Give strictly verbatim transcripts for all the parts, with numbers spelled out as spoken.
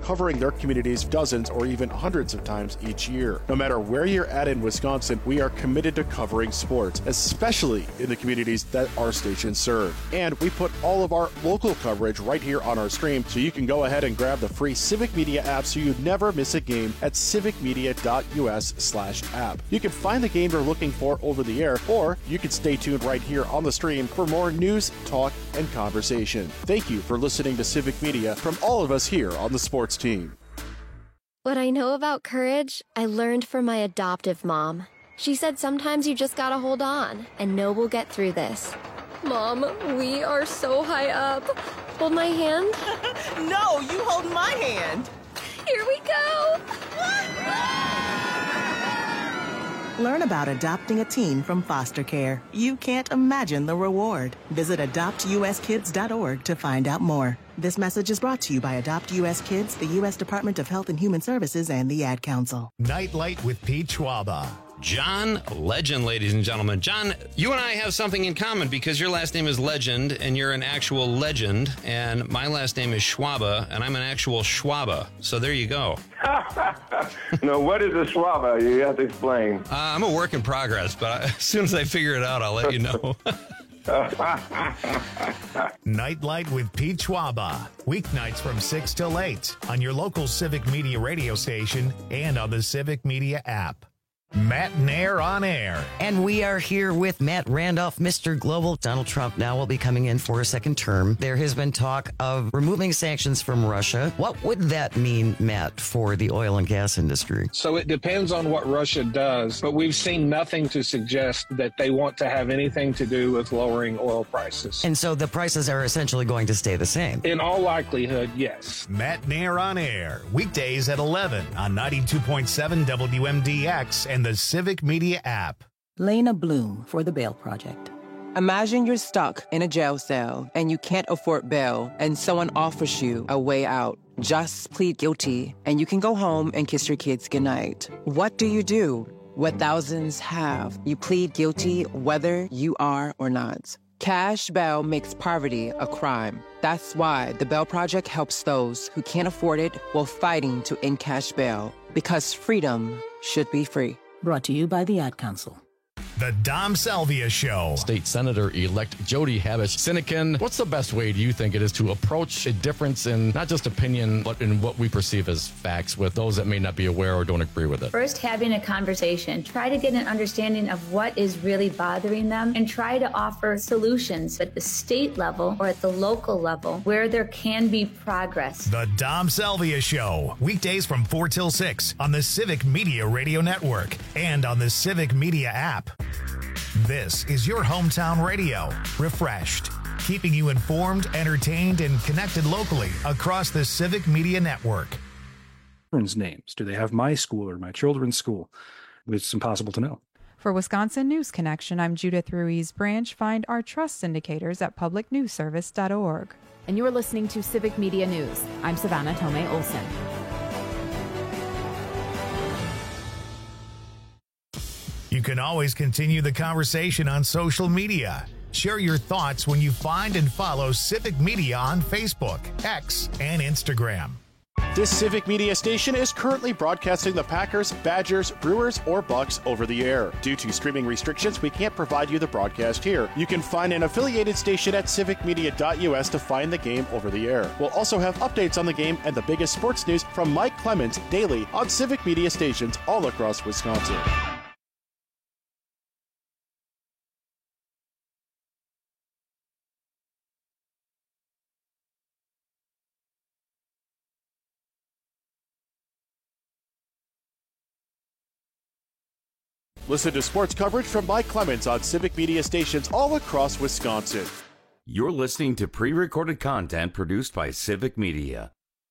covering their communities dozens or even hundreds of times each year. No matter where you're at in Wisconsin, we are committed to covering sports, especially in the communities that our stations serve. And we put all of our local coverage right here on our stream, so you can go ahead and grab the free Civic Media app so you never miss a game at civicmedia.us slash app. You can find the game you're looking for over the air, or you can stay tuned right here on the stream for more news, talk, and conversation. Thank you for listening to Civic Media from all of us here on the sports team. What I know about courage, I learned from my adoptive mom. She said sometimes you just gotta hold on and know we'll get through this. Mom, we are so high up. Hold my hand. No, you hold my hand. Here we go. Learn about adopting a teen from foster care. You can't imagine the reward. Visit adopt u s kids dot org to find out more. This message is brought to you by Adopt U S Kids, the U S Department of Health and Human Services, and the Ad Council. Nightlight with Pete Schwaba. John Legend, ladies and gentlemen. John, you and I have something in common because your last name is Legend and you're an actual legend, and my last name is Schwaba and I'm an actual Schwaba. So there you go. No, what is a Schwaba? You have to explain. Uh, I'm a work in progress, but as soon as I figure it out, I'll let you know. Nightlight with Pete Schwaba. Weeknights from six till eight on your local Civic Media radio station and on the Civic Media app. Matt Nair on air. And we are here with Matt Randolph, Mister Global. Donald Trump now will be coming in for a second term. There has been talk of removing sanctions from Russia. What would that mean, Matt, for the oil and gas industry? So it depends on what Russia does, but we've seen nothing to suggest that they want to have anything to do with lowering oil prices. And so the prices are essentially going to stay the same? In all likelihood, yes. Matt Nair on air. Weekdays at eleven on ninety-two point seven W M D X and the Civic Media app. Lena Bloom for the Bail Project. Imagine you're stuck in a jail cell and you can't afford bail and someone offers you a way out. Just plead guilty and you can go home and kiss your kids goodnight. What do you do? What thousands have. You plead guilty whether you are or not. Cash bail makes poverty a crime. That's why the Bail Project helps those who can't afford it while fighting to end cash bail. Because freedom should be free. Brought to you by the Ad Council. The Dom Salvia Show. State Senator-elect Jody Habush-Sinekin, what's the best way, do you think, it is to approach a difference in not just opinion, but in what we perceive as facts with those that may not be aware or don't agree with it? First, having a conversation. Try to get an understanding of what is really bothering them and try to offer solutions at the state level or at the local level where there can be progress. The Dom Salvia Show. Weekdays from four till six on the Civic Media Radio Network and on the Civic Media app. This is your hometown radio, refreshed, keeping you informed, entertained, and connected locally across the Civic Media Network. Children's names. Do they have my school or my children's school? It's impossible to know. For Wisconsin News Connection, I'm Judith Ruiz Branch. Find our trust indicators at public news service dot org. And you're listening to Civic Media News. I'm Savannah Tomei Olson. You can always continue the conversation on social media. Share your thoughts when you find and follow Civic Media on Facebook, X, and Instagram. This Civic Media station is currently broadcasting the Packers, Badgers, Brewers, or Bucks over the air. Due to streaming restrictions, we can't provide you the broadcast here. You can find an affiliated station at civic media dot u s to find the game over the air. We'll also have updates on the game and the biggest sports news from Mike Clemens daily on Civic Media stations all across Wisconsin. Listen to sports coverage from Mike Clemens on Civic Media stations all across Wisconsin. You're listening to pre-recorded content produced by Civic Media.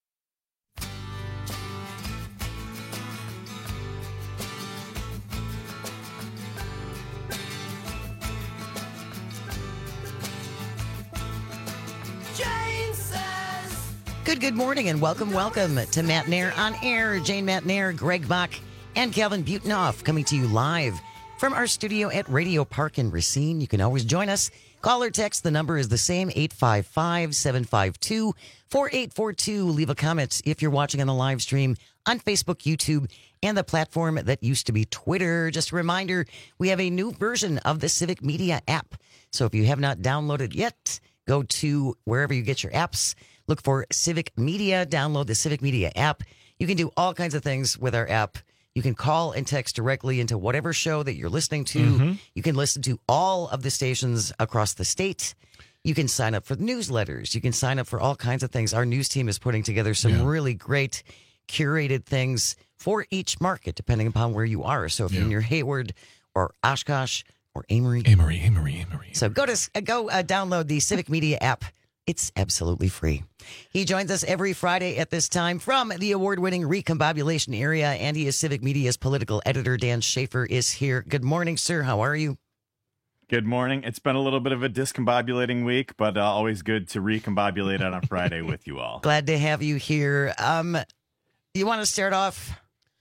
Good, good morning and welcome, welcome to Matt Nair on Air. Jane Matt Nair, Greg Bach, and Calvin Butenoff coming to you live from our studio at Radio Park in Racine. You can always join us. Call or text. The number is the same, eight five five, seven five two, four eight four two. Leave a comment if you're watching on the live stream on Facebook, YouTube, and the platform that used to be Twitter. Just a reminder, we have a new version of the Civic Media app. So if you have not downloaded yet, go to wherever you get your apps. Look for Civic Media. Download the Civic Media app. You can do all kinds of things with our app. You can call and text directly into whatever show that you're listening to. Mm-hmm. You can listen to all of the stations across the state. You can sign up for newsletters. You can sign up for all kinds of things. Our news team is putting together some yeah. really great curated things for each market, depending upon where you are. So if yeah. you're near Hayward or Oshkosh or Amory. Amory, Amory, Amory. So go to go uh, download the Civic Media app. It's absolutely free. He joins us every Friday at this time from the award-winning Recombobulation area, and he is Civic Media's political editor. Dan Schaefer is here. Good morning, sir. How are you? Good morning. It's been a little bit of a discombobulating week, but uh, always good to recombobulate on a Friday with you all. Glad to have you here. Um, you want to start off?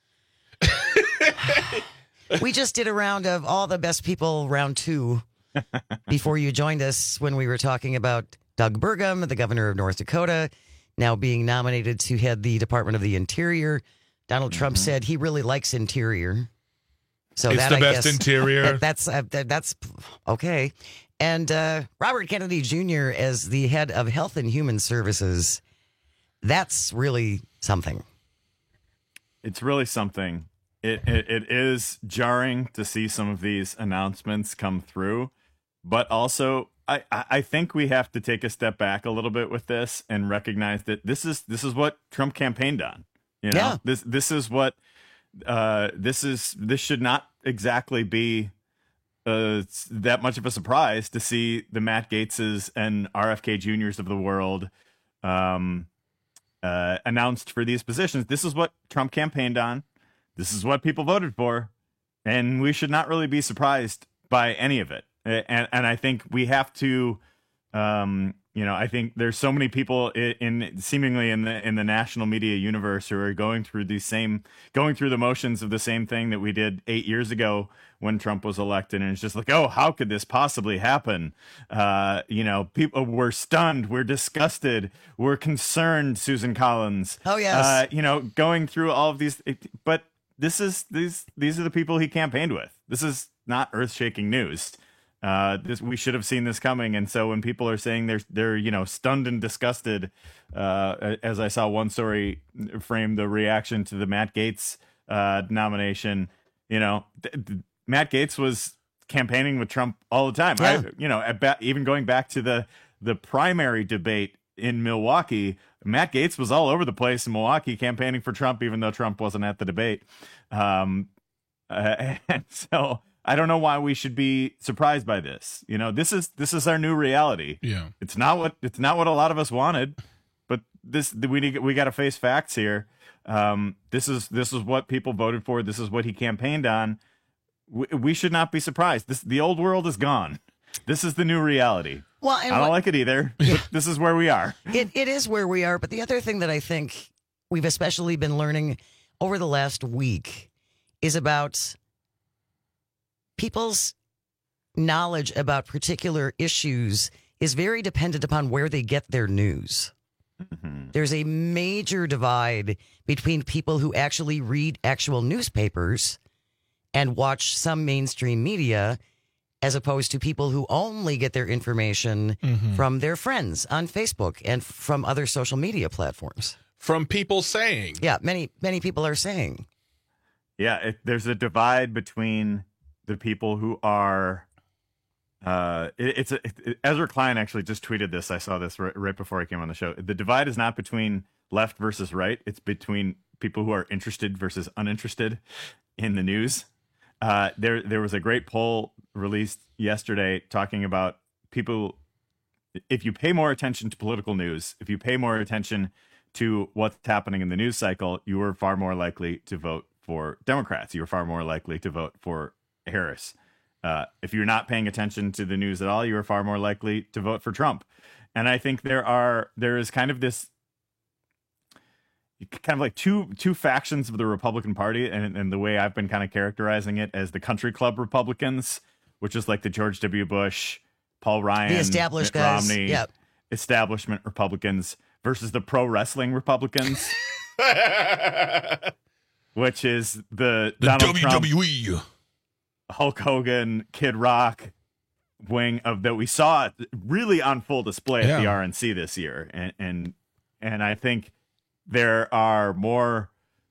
We just did a round of all the best people, round two, before you joined us when we were talking about Doug Burgum, the governor of North Dakota, now being nominated to head the Department of the Interior. Donald mm-hmm. Trump said he really likes interior. So it's that, the I best guess, interior. That, that's uh, that, that's okay. And uh, Robert Kennedy Junior as the head of Health and Human Services. That's really something. It's really something. It, it it is jarring to see some of these announcements come through, but also I, I think we have to take a step back a little bit with this and recognize that this is this is what Trump campaigned on. You know, yeah. this this is what uh, this is. This should not exactly be uh, that much of a surprise to see the Matt Gaetzes and R F K Juniors of the world um, uh, announced for these positions. This is what Trump campaigned on. This is what people voted for, and we should not really be surprised by any of it. And and I think we have to, um, you know, I think there's so many people in, in seemingly in the in the national media universe who are going through these same, going through the motions of the same thing that we did eight years ago when Trump was elected, and it's just like, oh, how could this possibly happen? Uh, you know, people were stunned, we're disgusted, we're concerned. Susan Collins. Oh yes. Uh, you know, going through all of these, but this is these these are the people he campaigned with. This is not earth-shaking news. Uh, this we should have seen this coming, and so when people are saying they're they're you know stunned and disgusted, uh, as I saw one story frame the reaction to the Matt Gaetz uh, nomination, you know, th- th- Matt Gaetz was campaigning with Trump all the time. Yeah. I, you know, ba- even going back to the the primary debate in Milwaukee, Matt Gaetz was all over the place in Milwaukee campaigning for Trump, even though Trump wasn't at the debate. Um, uh, and so. I don't know why we should be surprised by this. You know, this is this is our new reality. Yeah, it's not what it's not what a lot of us wanted, but this we need we got to face facts here. Um, this is this is what people voted for. This is what he campaigned on. We, we should not be surprised. This the old world is gone. This is the new reality. Well, and I don't what, like it either. But this is where we are. It it is where we are. But the other thing that I think we've especially been learning over the last week is about people's knowledge about particular issues is very dependent upon where they get their news. Mm-hmm. There's a major divide between people who actually read actual newspapers and watch some mainstream media as opposed to people who only get their information mm-hmm. from their friends on Facebook and from other social media platforms. From people saying. Yeah, many, many people are saying. Yeah, it, there's a divide between the people who are, uh, it, it's a, it, Ezra Klein actually just tweeted this. I saw this right, right before I came on the show. The divide is not between left versus right. It's between people who are interested versus uninterested in the news. Uh, there, there was a great poll released yesterday talking about people. If you pay more attention to political news, if you pay more attention to what's happening in the news cycle, you are far more likely to vote for Democrats. You're far more likely to vote for Harris. Uh, if you're not paying attention to the news at all, you are far more likely to vote for Trump. And I think there are there is kind of this kind of like two two factions of the Republican Party, and, and the way I've been kind of characterizing it as the country club Republicans, which is like the George W. Bush, Paul Ryan, The established Mitt guys, Romney, yep. establishment Republicans versus the pro wrestling Republicans, which is the, The Donald W W E. Trump, Hulk Hogan, Kid Rock wing of that we saw really on full display at Yeah. the R N C this year, and and and I think there are more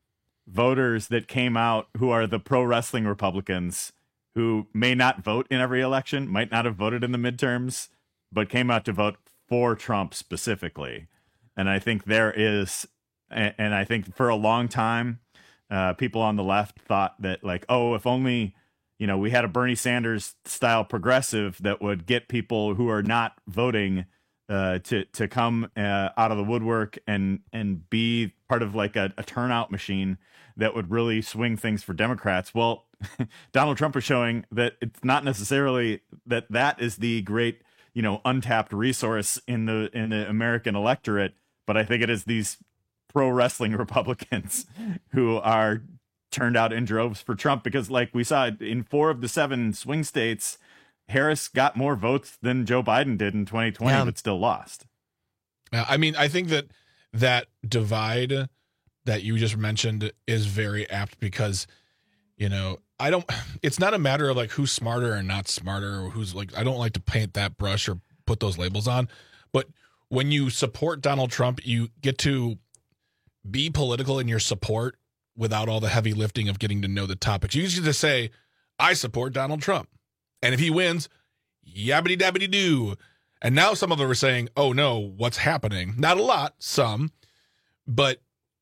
voters that came out who are the pro wrestling Republicans who may not vote in every election, might not have voted in the midterms, but came out to vote for Trump specifically. And I think there is, and and I think for a long time, uh, people on the left thought that, like, oh, if only, you know, we had a Bernie Sanders style progressive that would get people who are not voting uh, to to come uh, out of the woodwork and and be part of like a, a turnout machine that would really swing things for Democrats. Well, Donald Trump is showing that it's not necessarily that that is the great, you know, untapped resource in the in the American electorate, but I think it is these pro wrestling Republicans who are turned out in droves for Trump, because like we saw in four of the seven swing states, Harris got more votes than Joe Biden did in twenty twenty, Yeah. but still lost. Yeah, I mean, I think that that divide that you just mentioned is very apt because, you know, I don't, it's not a matter of like who's smarter or not smarter or who's like, I don't like to paint that brush or put those labels on. But when you support Donald Trump, you get to be political in your support without all the heavy lifting of getting to know the topics. You usually just say, I support Donald Trump. And if he wins, yabbity dabbity doo. And now some of them are saying, oh no, what's happening? Not a lot, some, but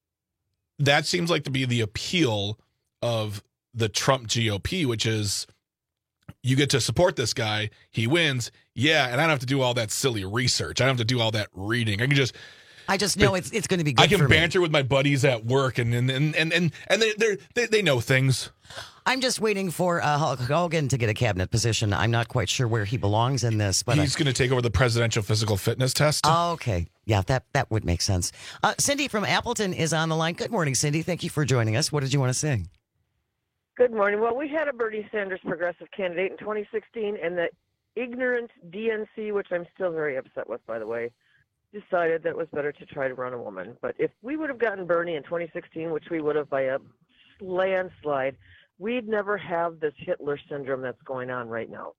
that seems like to be the appeal of the Trump G O P, which is you get to support this guy, he wins, yeah, and I don't have to do all that silly research. I don't have to do all that reading. I can just I just know it's it's going to be good I can for me. banter with my buddies at work, and and and and and, and they they're, they they know things. I'm just waiting for uh, Hulk Hogan to get a cabinet position. I'm not quite sure where he belongs in this, but He's I, going to take over the presidential physical fitness test. Oh, okay. Yeah, that, that would make sense. Uh, Cindy from Appleton is on the line. Good morning, Cindy. Thank you for joining us. What did you want to say? Good morning. Well, we had a Bernie Sanders progressive candidate in twenty sixteen, and the ignorant D N C, which I'm still very upset with, by the way, decided that it was better to try to run a woman. But if we would have gotten Bernie in twenty sixteen, which we would have by a landslide, we'd never have this Hitler syndrome that's going on right now.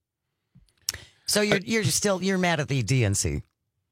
So you're you're still you're mad at the D N C?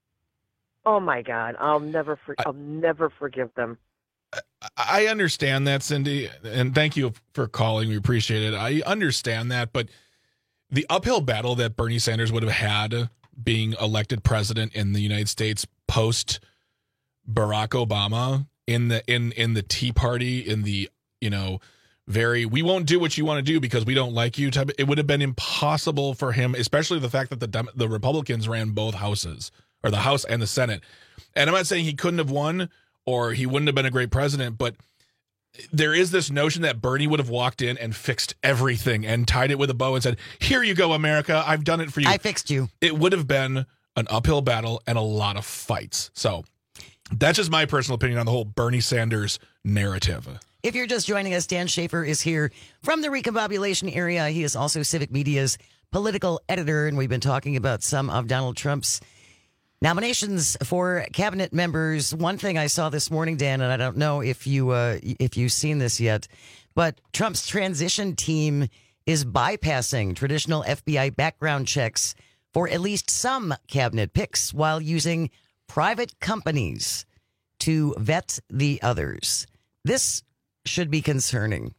Oh my God! I'll never for, I'll never forgive them. I understand that, Cindy, and thank you for calling. We appreciate it. I understand that, but the uphill battle that Bernie Sanders would have had being elected president in the United States post Barack Obama in the in in the Tea Party, in the, you know, very we won't do what you want to do because we don't like you type, it would have been impossible for him, especially the fact that the Dem- the Republicans ran both houses, or the House and the Senate. And I'm not saying he couldn't have won or he wouldn't have been a great president, but there is this notion that Bernie would have walked in and fixed everything and tied it with a bow and said, here you go, America, I've done it for you. I fixed you. It would have been an uphill battle and a lot of fights. So that's just my personal opinion on the whole Bernie Sanders narrative. If you're just joining us, Dan Schaefer is here from the recombobulation area. He is also Civic Media's political editor, and we've been talking about some of Donald Trump's nominations for cabinet members. One thing I saw this morning, Dan, and I don't know if you uh, if you've seen this yet, but Trump's transition team is bypassing traditional F B I background checks for at least some cabinet picks while using private companies to vet the others. This should be concerning.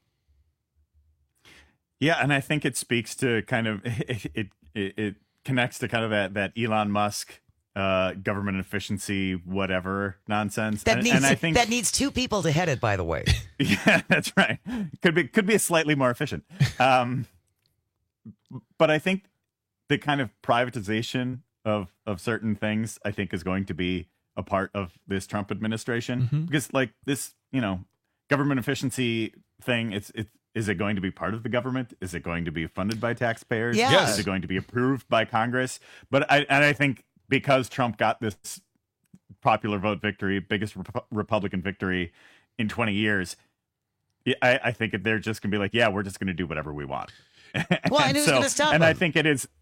Yeah, and I think it speaks to kind of it it, it connects to kind of that that Elon Musk uh government efficiency whatever nonsense. That and, needs and I think that needs two people to head it, by the way. Yeah, that's right. Could be could be a slightly more efficient. Um but I think the kind of privatization of of certain things I think is going to be a part of this Trump administration, Mm-hmm. because like this, you know, government efficiency thing, it's it's is it going to be part of the government? Is it going to be funded by taxpayers? Yes. Yes. Is it going to be approved by Congress? But I and I think because Trump got this popular vote victory, biggest Rep- Republican victory in twenty years, I, I think they're just going to be like, yeah, we're just going to do whatever we want. Well, and who's so, going to stop And him? I think it is,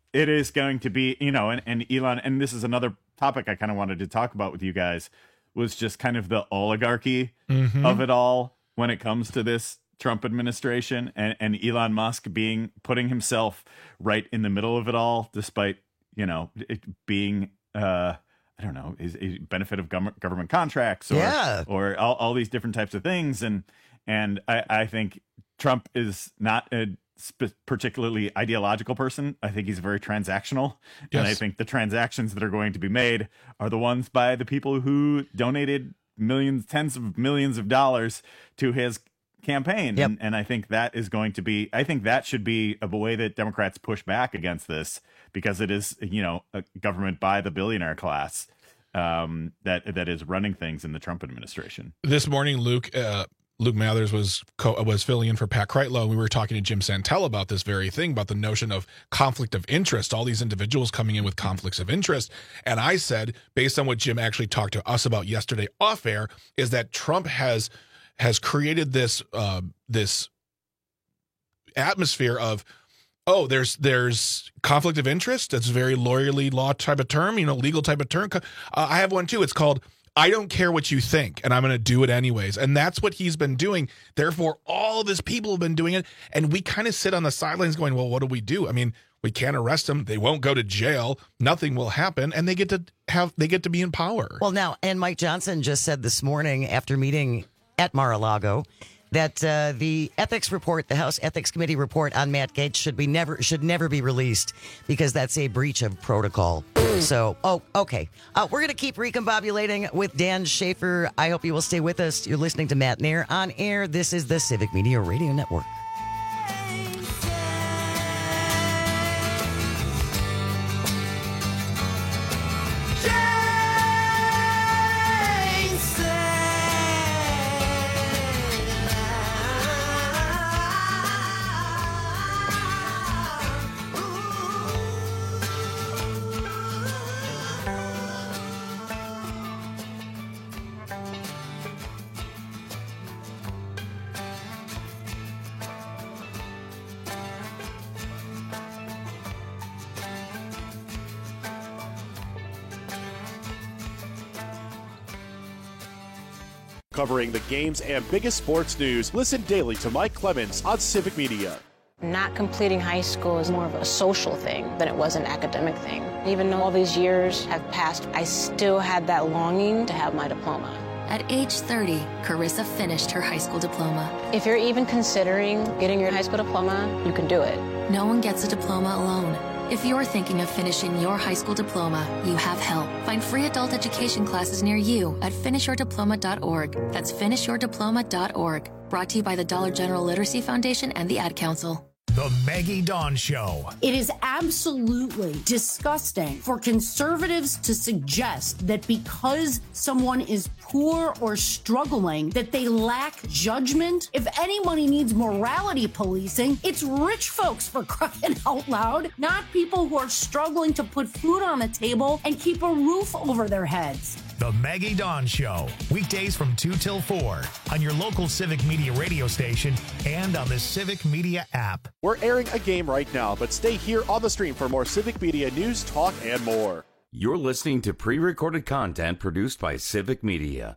it is going to be, you know, and, and Elon, and this is another topic I kind of wanted to talk about with you guys, was just kind of the oligarchy Mhm. of it all when it comes to this Trump administration, and, and Elon Musk being putting himself right in the middle of it all, despite, you know, it being, uh, I don't know, is a benefit of gov- government contracts or, Yeah. or all, all these different types of things. And, and I, I think Trump is not a sp- particularly ideological person. I think he's very transactional. And I Yes. think the transactions that are going to be made are the ones by the people who donated millions, tens of millions of dollars to his campaign. Yep. And, and I think that is going to be, I think that should be a way that Democrats push back against this, because it is, you know, a government by the billionaire class um, that that is running things in the Trump administration. This morning, Luke uh, Luke Mathers was co- was filling in for Pat Kreitlow, and we were talking to Jim Santel about this very thing, about the notion of conflict of interest, all these individuals coming in with conflicts of interest. And I said, based on what Jim actually talked to us about yesterday off air, is that Trump has has created this uh, this atmosphere of, oh, there's there's conflict of interest. That's a very lawyerly law type of term, you know, legal type of term. Uh, I have one too. It's called I don't care what you think, and I'm going to do it anyways. And that's what he's been doing. Therefore, all of his people have been doing it. And we kind of sit on the sidelines going, well, what do we do? I mean, we can't arrest them. They won't go to jail. Nothing will happen. And they get to have they get to be in power. Well, now, and Mike Johnson just said this morning after meeting at Mar-a-Lago that uh, the ethics report, the House Ethics Committee report on Matt Gaetz should be never should never be released because that's a breach of protocol. So, oh, okay. Uh, we're going to keep recombobulating with Dan Schaefer. I hope you will stay with us. You're listening to Matt Nair on air. This is the Civic Media Radio Network. Covering the games and biggest sports news, listen daily to Mike Clemens on Civic Media. Not completing high school is more of a social thing than it was an academic thing. Even though all these years have passed, I still had that longing to have my diploma. At age thirty, Carissa finished her high school diploma. If you're even considering getting your high school diploma, you can do it. No one gets a diploma alone. If you're thinking of finishing your high school diploma, you have help. Find free adult education classes near you at finish your diploma dot org. That's finish your diploma dot org. Brought to you by the Dollar General Literacy Foundation and the Ad Council. The Maggie Dawn Show. It is absolutely disgusting for conservatives to suggest that because someone is poor or struggling, that they lack judgment. If anybody needs morality policing, it's rich folks, for crying out loud, not people who are struggling to put food on the table and keep a roof over their heads. The Maggie Dawn Show. Weekdays from two till four on your local Civic Media radio station and on the Civic Media app. We're airing a game right now, but stay here on the stream for more Civic Media news, talk, and more. You're listening to pre-recorded content produced by Civic Media.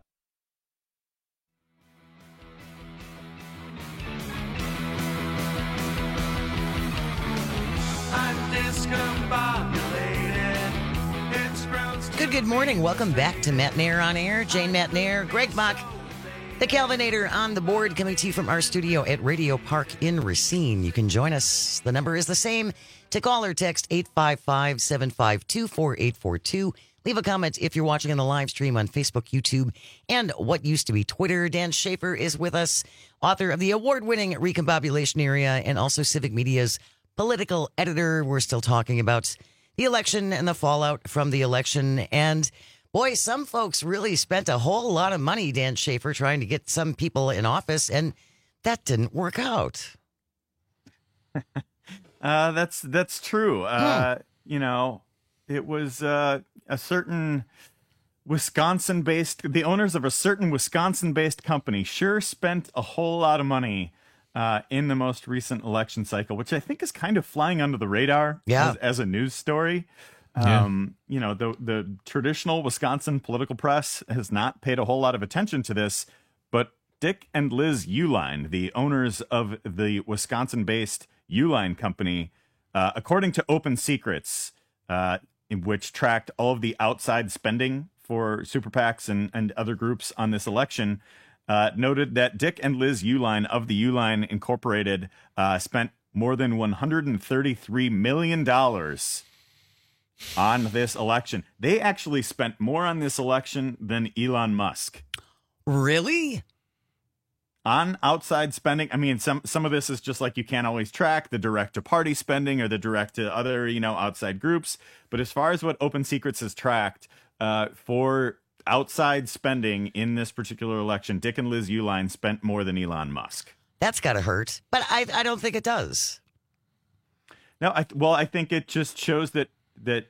I'm discombobulated. It's grounds Good, good morning. Welcome back to Matt Nair on air. Jane Matt Nair, Greg Bach, the Calvinator on the board, coming to you from our studio at Radio Park in Racine. You can join us. The number is the same. To call or text eight five five, seven five two, four eight four two. Leave a comment if you're watching on the live stream on Facebook, YouTube, and what used to be Twitter. Dan Schaefer is with us, author of the award-winning Recombobulation Area and also Civic Media's political editor. We're still talking about the election and the fallout from the election. And boy, some folks really spent a whole lot of money, Dan Schaefer, trying to get some people in office, and that didn't work out. Uh, that's that's true. Uh, hmm. You know, it was uh, a certain Wisconsin-based, the owners of a certain Wisconsin-based company sure spent a whole lot of money uh, in the most recent election cycle, which I think is kind of flying under the radar Yeah. as, as a news story. Yeah. Um, you know, the the traditional Wisconsin political press has not paid a whole lot of attention to this, but Dick and Liz Uline, the owners of the Wisconsin-based Uline company, uh, according to Open Secrets, uh, in which tracked all of the outside spending for super PACs and, and other groups on this election, uh, noted that Dick and Liz Uline of the Uline Incorporated uh, spent more than one hundred thirty-three million dollars on this election. They actually spent more on this election than Elon Musk. Really? On outside spending. I mean, some some of this is just like you can't always track the direct to party spending or the direct to other, you know, outside groups. But as far as what Open Secrets has tracked uh, for outside spending in this particular election, Dick and Liz Uline spent more than Elon Musk. That's got to hurt. But I, I don't think it does. No, I, well, I think it just shows that that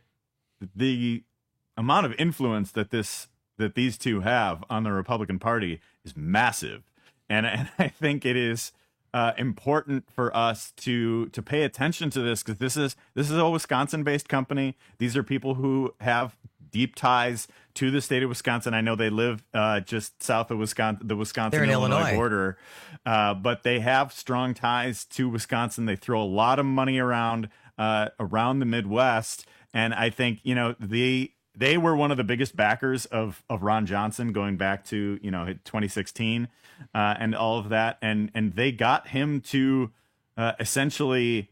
the amount of influence that this that these two have on the Republican Party is massive. And, and I think it is uh, important for us to to pay attention to this, because this is this is a Wisconsin-based company. These are people who have deep ties to the state of Wisconsin. I know they live uh, just south of Wisconsin, the Wisconsin-Illinois border, uh, but they have strong ties to Wisconsin. They throw a lot of money around uh, around the Midwest, and I think you know the. They were one of the biggest backers of, of Ron Johnson going back to, you know, twenty sixteen uh, and all of that. And and they got him to uh, essentially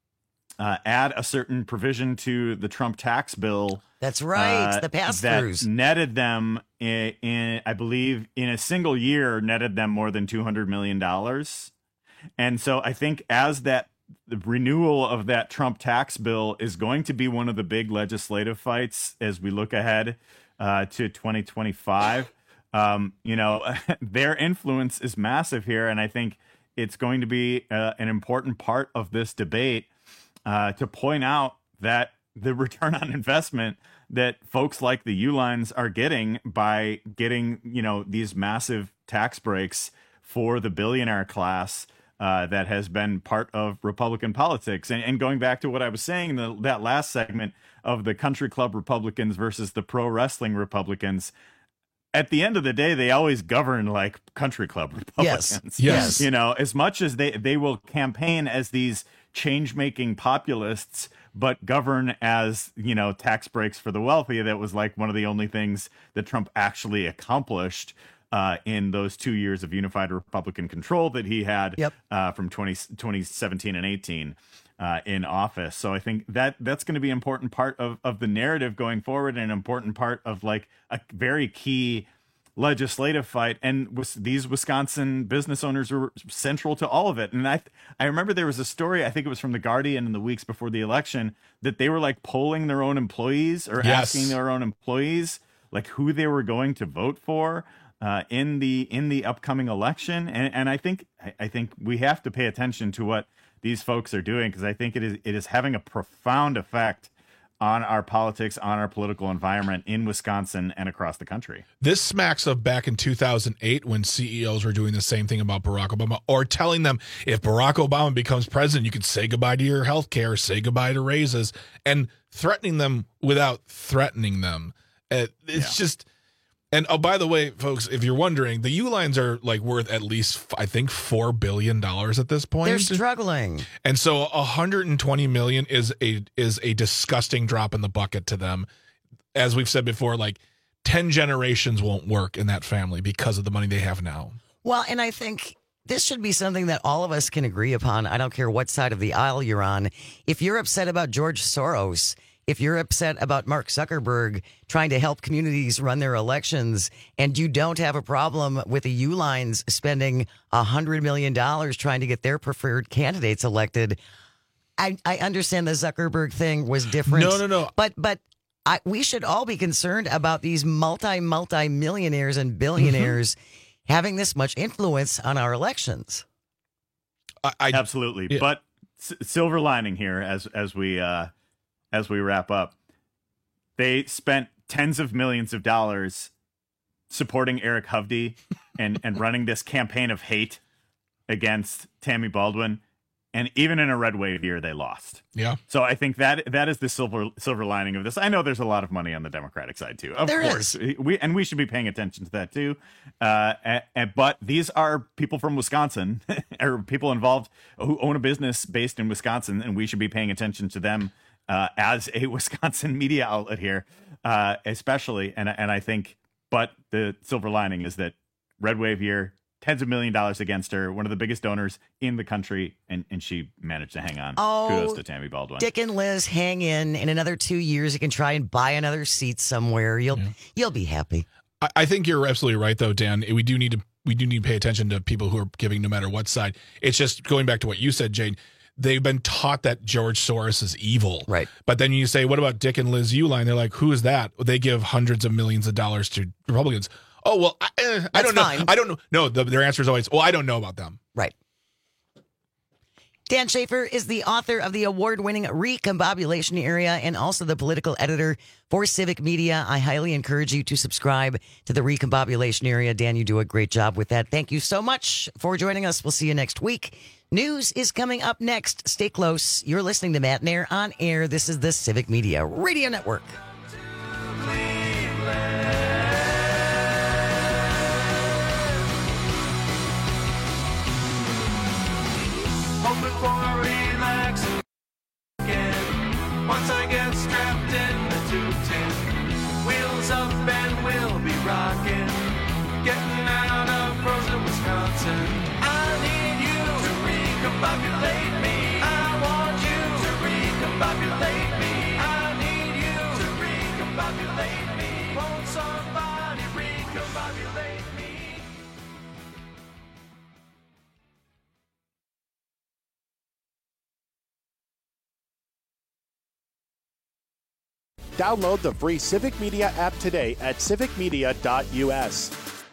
uh, add a certain provision to the Trump tax bill. That's right. Uh, the pass-throughs. That netted them, in, in, I believe, in a single year, netted them more than two hundred million dollars. And so I think as that the renewal of that Trump tax bill is going to be one of the big legislative fights as we look ahead uh, to twenty twenty-five. Um, you know, their influence is massive here, and I think it's going to be uh, an important part of this debate uh, to point out that the return on investment that folks like the Ulines are getting by getting, you know, these massive tax breaks for the billionaire class Uh, that has been part of Republican politics. And, and going back to what I was saying in the, that last segment of the country club Republicans versus the pro wrestling Republicans, at the end of the day, they always govern like country club Republicans. Yes. Yes. You know, as much as they, they will campaign as these change-making populists, but govern as, you know, tax breaks for the wealthy. That was like one of the only things that Trump actually accomplished Uh, in those two years of unified Republican control that he had yep. uh, from twenty, twenty seventeen and eighteen uh, in office. So I think that that's going to be an important part of, of the narrative going forward, and an important part of like a very key legislative fight. And was, these Wisconsin business owners were central to all of it. And I I remember there was a story, I think it was from The Guardian in the weeks before the election, that they were like polling their own employees or Yes. asking their own employees like who they were going to vote for Uh, in the in the upcoming election, and and I think I think we have to pay attention to what these folks are doing, because I think it is it is having a profound effect on our politics, on our political environment in Wisconsin and across the country. This smacks of back in two thousand eight when C E Os were doing the same thing about Barack Obama, or telling them if Barack Obama becomes president, you can say goodbye to your health care, say goodbye to raises, and threatening them without threatening them. Uh, it's Yeah. just. And oh, by the way, folks, if you're wondering, the Ulines are like worth at least, I think, four billion dollars at this point. They're struggling, and so one hundred twenty million is a is a disgusting drop in the bucket to them. As we've said before, like ten generations won't work in that family because of the money they have now. Well, and I think this should be something that all of us can agree upon. I don't care what side of the aisle you're on. If you're upset about George Soros, if you're upset about Mark Zuckerberg trying to help communities run their elections, and you don't have a problem with the Ulines spending one hundred million dollars trying to get their preferred candidates elected, I, I understand the Zuckerberg thing was different. No, no, no. But, but I, we should all be concerned about these multi, multi-millionaires and billionaires mm-hmm. having this much influence on our elections. I, I Absolutely. Yeah. But s- silver lining here as, as we... Uh, As we wrap up, they spent tens of millions of dollars supporting Eric Hovde and, and running this campaign of hate against Tammy Baldwin, and even in a red wave year, they lost. Yeah. So I think that that is the silver silver lining of this. I know there's a lot of money on the Democratic side too, of There course. is. We and we should be paying attention to that too. Uh, and, and, but these are people from Wisconsin, or people involved who own a business based in Wisconsin, and we should be paying attention to them uh, as a Wisconsin media outlet here, uh, especially. And and I think, but the silver lining is that red wave year. Tens of million dollars against her, one of the biggest donors in the country, and, and she managed to hang on. Oh, kudos to Tammy Baldwin. Dick and Liz, hang in. In another two years, you can try and buy another seat somewhere. You'll yeah. you'll be happy. I, I think you're absolutely right, though, Dan. We do need to we do need to pay attention to people who are giving, no matter what side. It's just going back to what you said, Jade. They've been taught that George Soros is evil, right? But then you say, "What about Dick and Liz Uihlein?" They're like, "Who is that?" They give hundreds of millions of dollars to Republicans. Oh, well, I, eh, I don't know. Fine. I don't know. No, the, their answer is always, well, I don't know about them. Right. Dan Schaefer is the author of the award-winning Recombobulation Area and also the political editor for Civic Media. I highly encourage you to subscribe to the Recombobulation Area. Dan, you do a great job with that. Thank you so much for joining us. We'll see you next week. News is coming up next. Stay close. You're listening to Matt Nair on air. This is the Civic Media Radio Network. Home before I relax again. Once I get strapped in the two ten, wheels up and we'll be rocking. Getting out of frozen Wisconsin. I need you to recombobulate me. I want you to recombobulate me. I need you to recombobulate me. Won't somebody recombobulate me? Download the free Civic Media app today at civic media dot u s.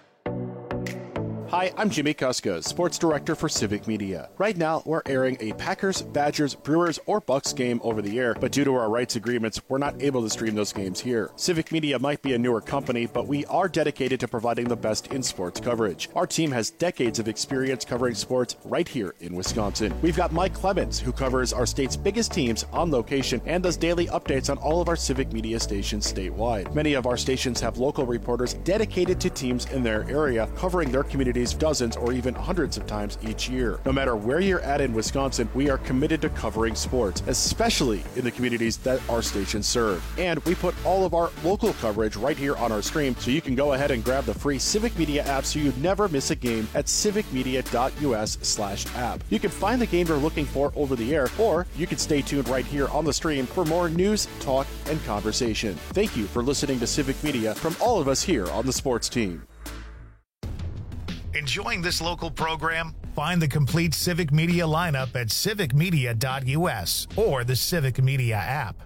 Hi, I'm Jimmy Kuska, sports director for Civic Media. Right now, we're airing a Packers, Badgers, Brewers, or Bucks game over the air, but due to our rights agreements, we're not able to stream those games here. Civic Media might be a newer company, but we are dedicated to providing the best in sports coverage. Our team has decades of experience covering sports right here in Wisconsin. We've got Mike Clemens, who covers our state's biggest teams on location and does daily updates on all of our Civic Media stations statewide. Many of our stations have local reporters dedicated to teams in their area, covering their communities dozens or even hundreds of times each year. No matter where you're at in Wisconsin, we are committed to covering sports, especially in the communities that our stations serve. And we put all of our local coverage right here on our stream, so you can go ahead and grab the free Civic Media app so you never miss a game at civic media dot u s slash app. You can find the game you're looking for over the air, or you can stay tuned right here on the stream for more news, talk, and conversation. Thank you for listening to Civic Media from all of us here on the sports team. Enjoying this local program? Find the complete Civic Media lineup at civic media dot u s or the Civic Media app.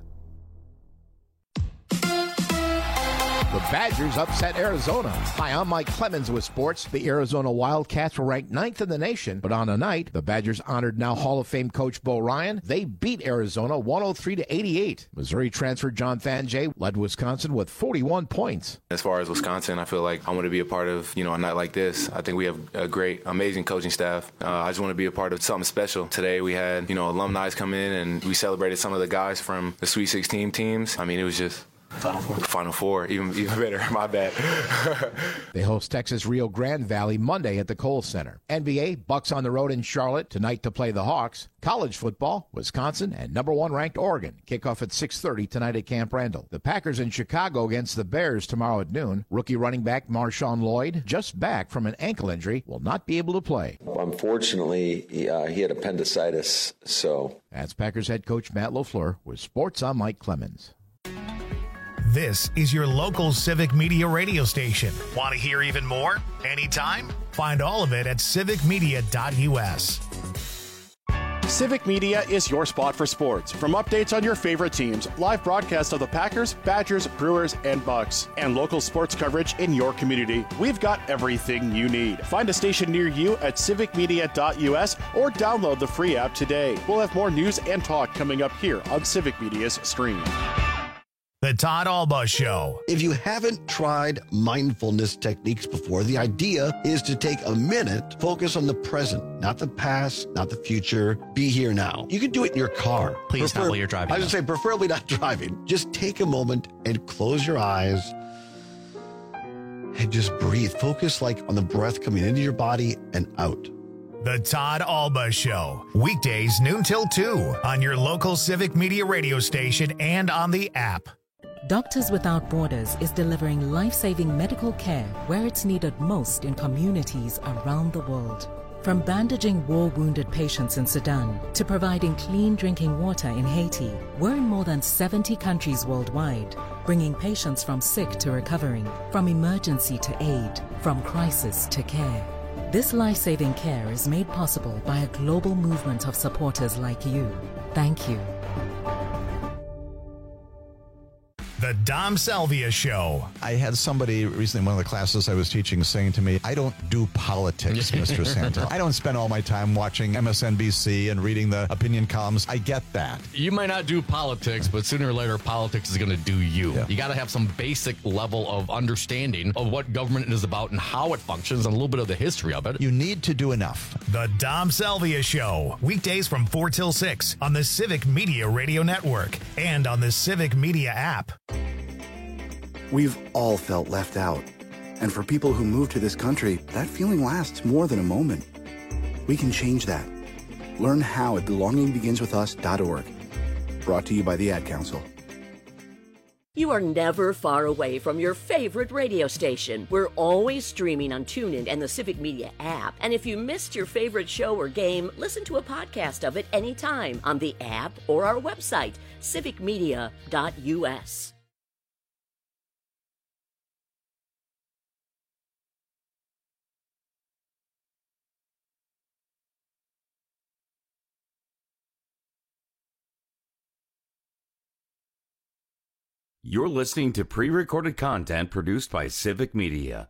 The Badgers upset Arizona. Hi, I'm Mike Clemens with sports. The Arizona Wildcats were ranked ninth in the nation, but on a night, the Badgers honored now Hall of Fame coach Bo Ryan. They beat Arizona one oh three to eighty-eight. Missouri transfer John Fangio led Wisconsin with forty-one points. As far as Wisconsin, I feel like I want to be a part of, you know, a night like this. I think we have a great, amazing coaching staff. Uh, I just want to be a part of something special. Today we had, you know, alumni come in and we celebrated some of the guys from the Sweet sixteen teams. I mean, it was just Final Four. Final Four, even even better. My bad. They host Texas Rio Grande Valley Monday at the Kohl Center. N B A, Bucks on the road in Charlotte tonight to play the Hawks. College football, Wisconsin and number one ranked Oregon. Kickoff at six thirty tonight at Camp Randall. The Packers in Chicago against the Bears tomorrow at noon. Rookie running back Marshawn Lloyd, just back from an ankle injury, will not be able to play. Unfortunately, he, uh, he had appendicitis, so. That's Packers head coach Matt LaFleur with sports. I'm Mike Clemens. This is your local Civic Media radio station. Want to hear even more? Anytime? Find all of it at civic media dot u s. Civic Media is your spot for sports. From updates on your favorite teams, live broadcasts of the Packers, Badgers, Brewers, and Bucks, and local sports coverage in your community, we've got everything you need. Find a station near you at civic media dot u s or download the free app today. We'll have more news and talk coming up here on Civic Media's stream. The Todd Alba Show. If you haven't tried mindfulness techniques before, the idea is to take a minute, focus on the present, not the past, not the future. Be here now. You can do it in your car. Please not while you're driving. I was going to say, preferably not driving. Just take a moment and close your eyes and just breathe. Focus like on the breath coming into your body and out. The Todd Alba Show. Weekdays noon till two on your local Civic Media radio station and on the app. Doctors Without Borders is delivering life-saving medical care where it's needed most in communities around the world. From bandaging war-wounded patients in Sudan to providing clean drinking water in Haiti, we're in more than seventy countries worldwide, bringing patients from sick to recovering, from emergency to aid, from crisis to care. This life-saving care is made possible by a global movement of supporters like you. Thank you. The Dom Salvia Show. I had somebody recently in one of the classes I was teaching saying to me, I don't do politics, Mister Santel. I don't spend all my time watching M S N B C and reading the opinion columns. I get that. You might not do politics, but sooner or later, politics is going to do you. Yeah. You got to have some basic level of understanding of what government is about and how it functions and a little bit of the history of it. You need to do enough. The Dom Salvia Show. Weekdays from four till six on the Civic Media Radio Network and on the Civic Media app. We've all felt left out. And for people who move to this country, that feeling lasts more than a moment. We can change that. Learn how at belonging begins with us dot org. Brought to you by the Ad Council. You are never far away from your favorite radio station. We're always streaming on TuneIn and the Civic Media app. And if you missed your favorite show or game, listen to a podcast of it anytime on the app or our website, civic media dot u s. You're listening to pre-recorded content produced by Civic Media.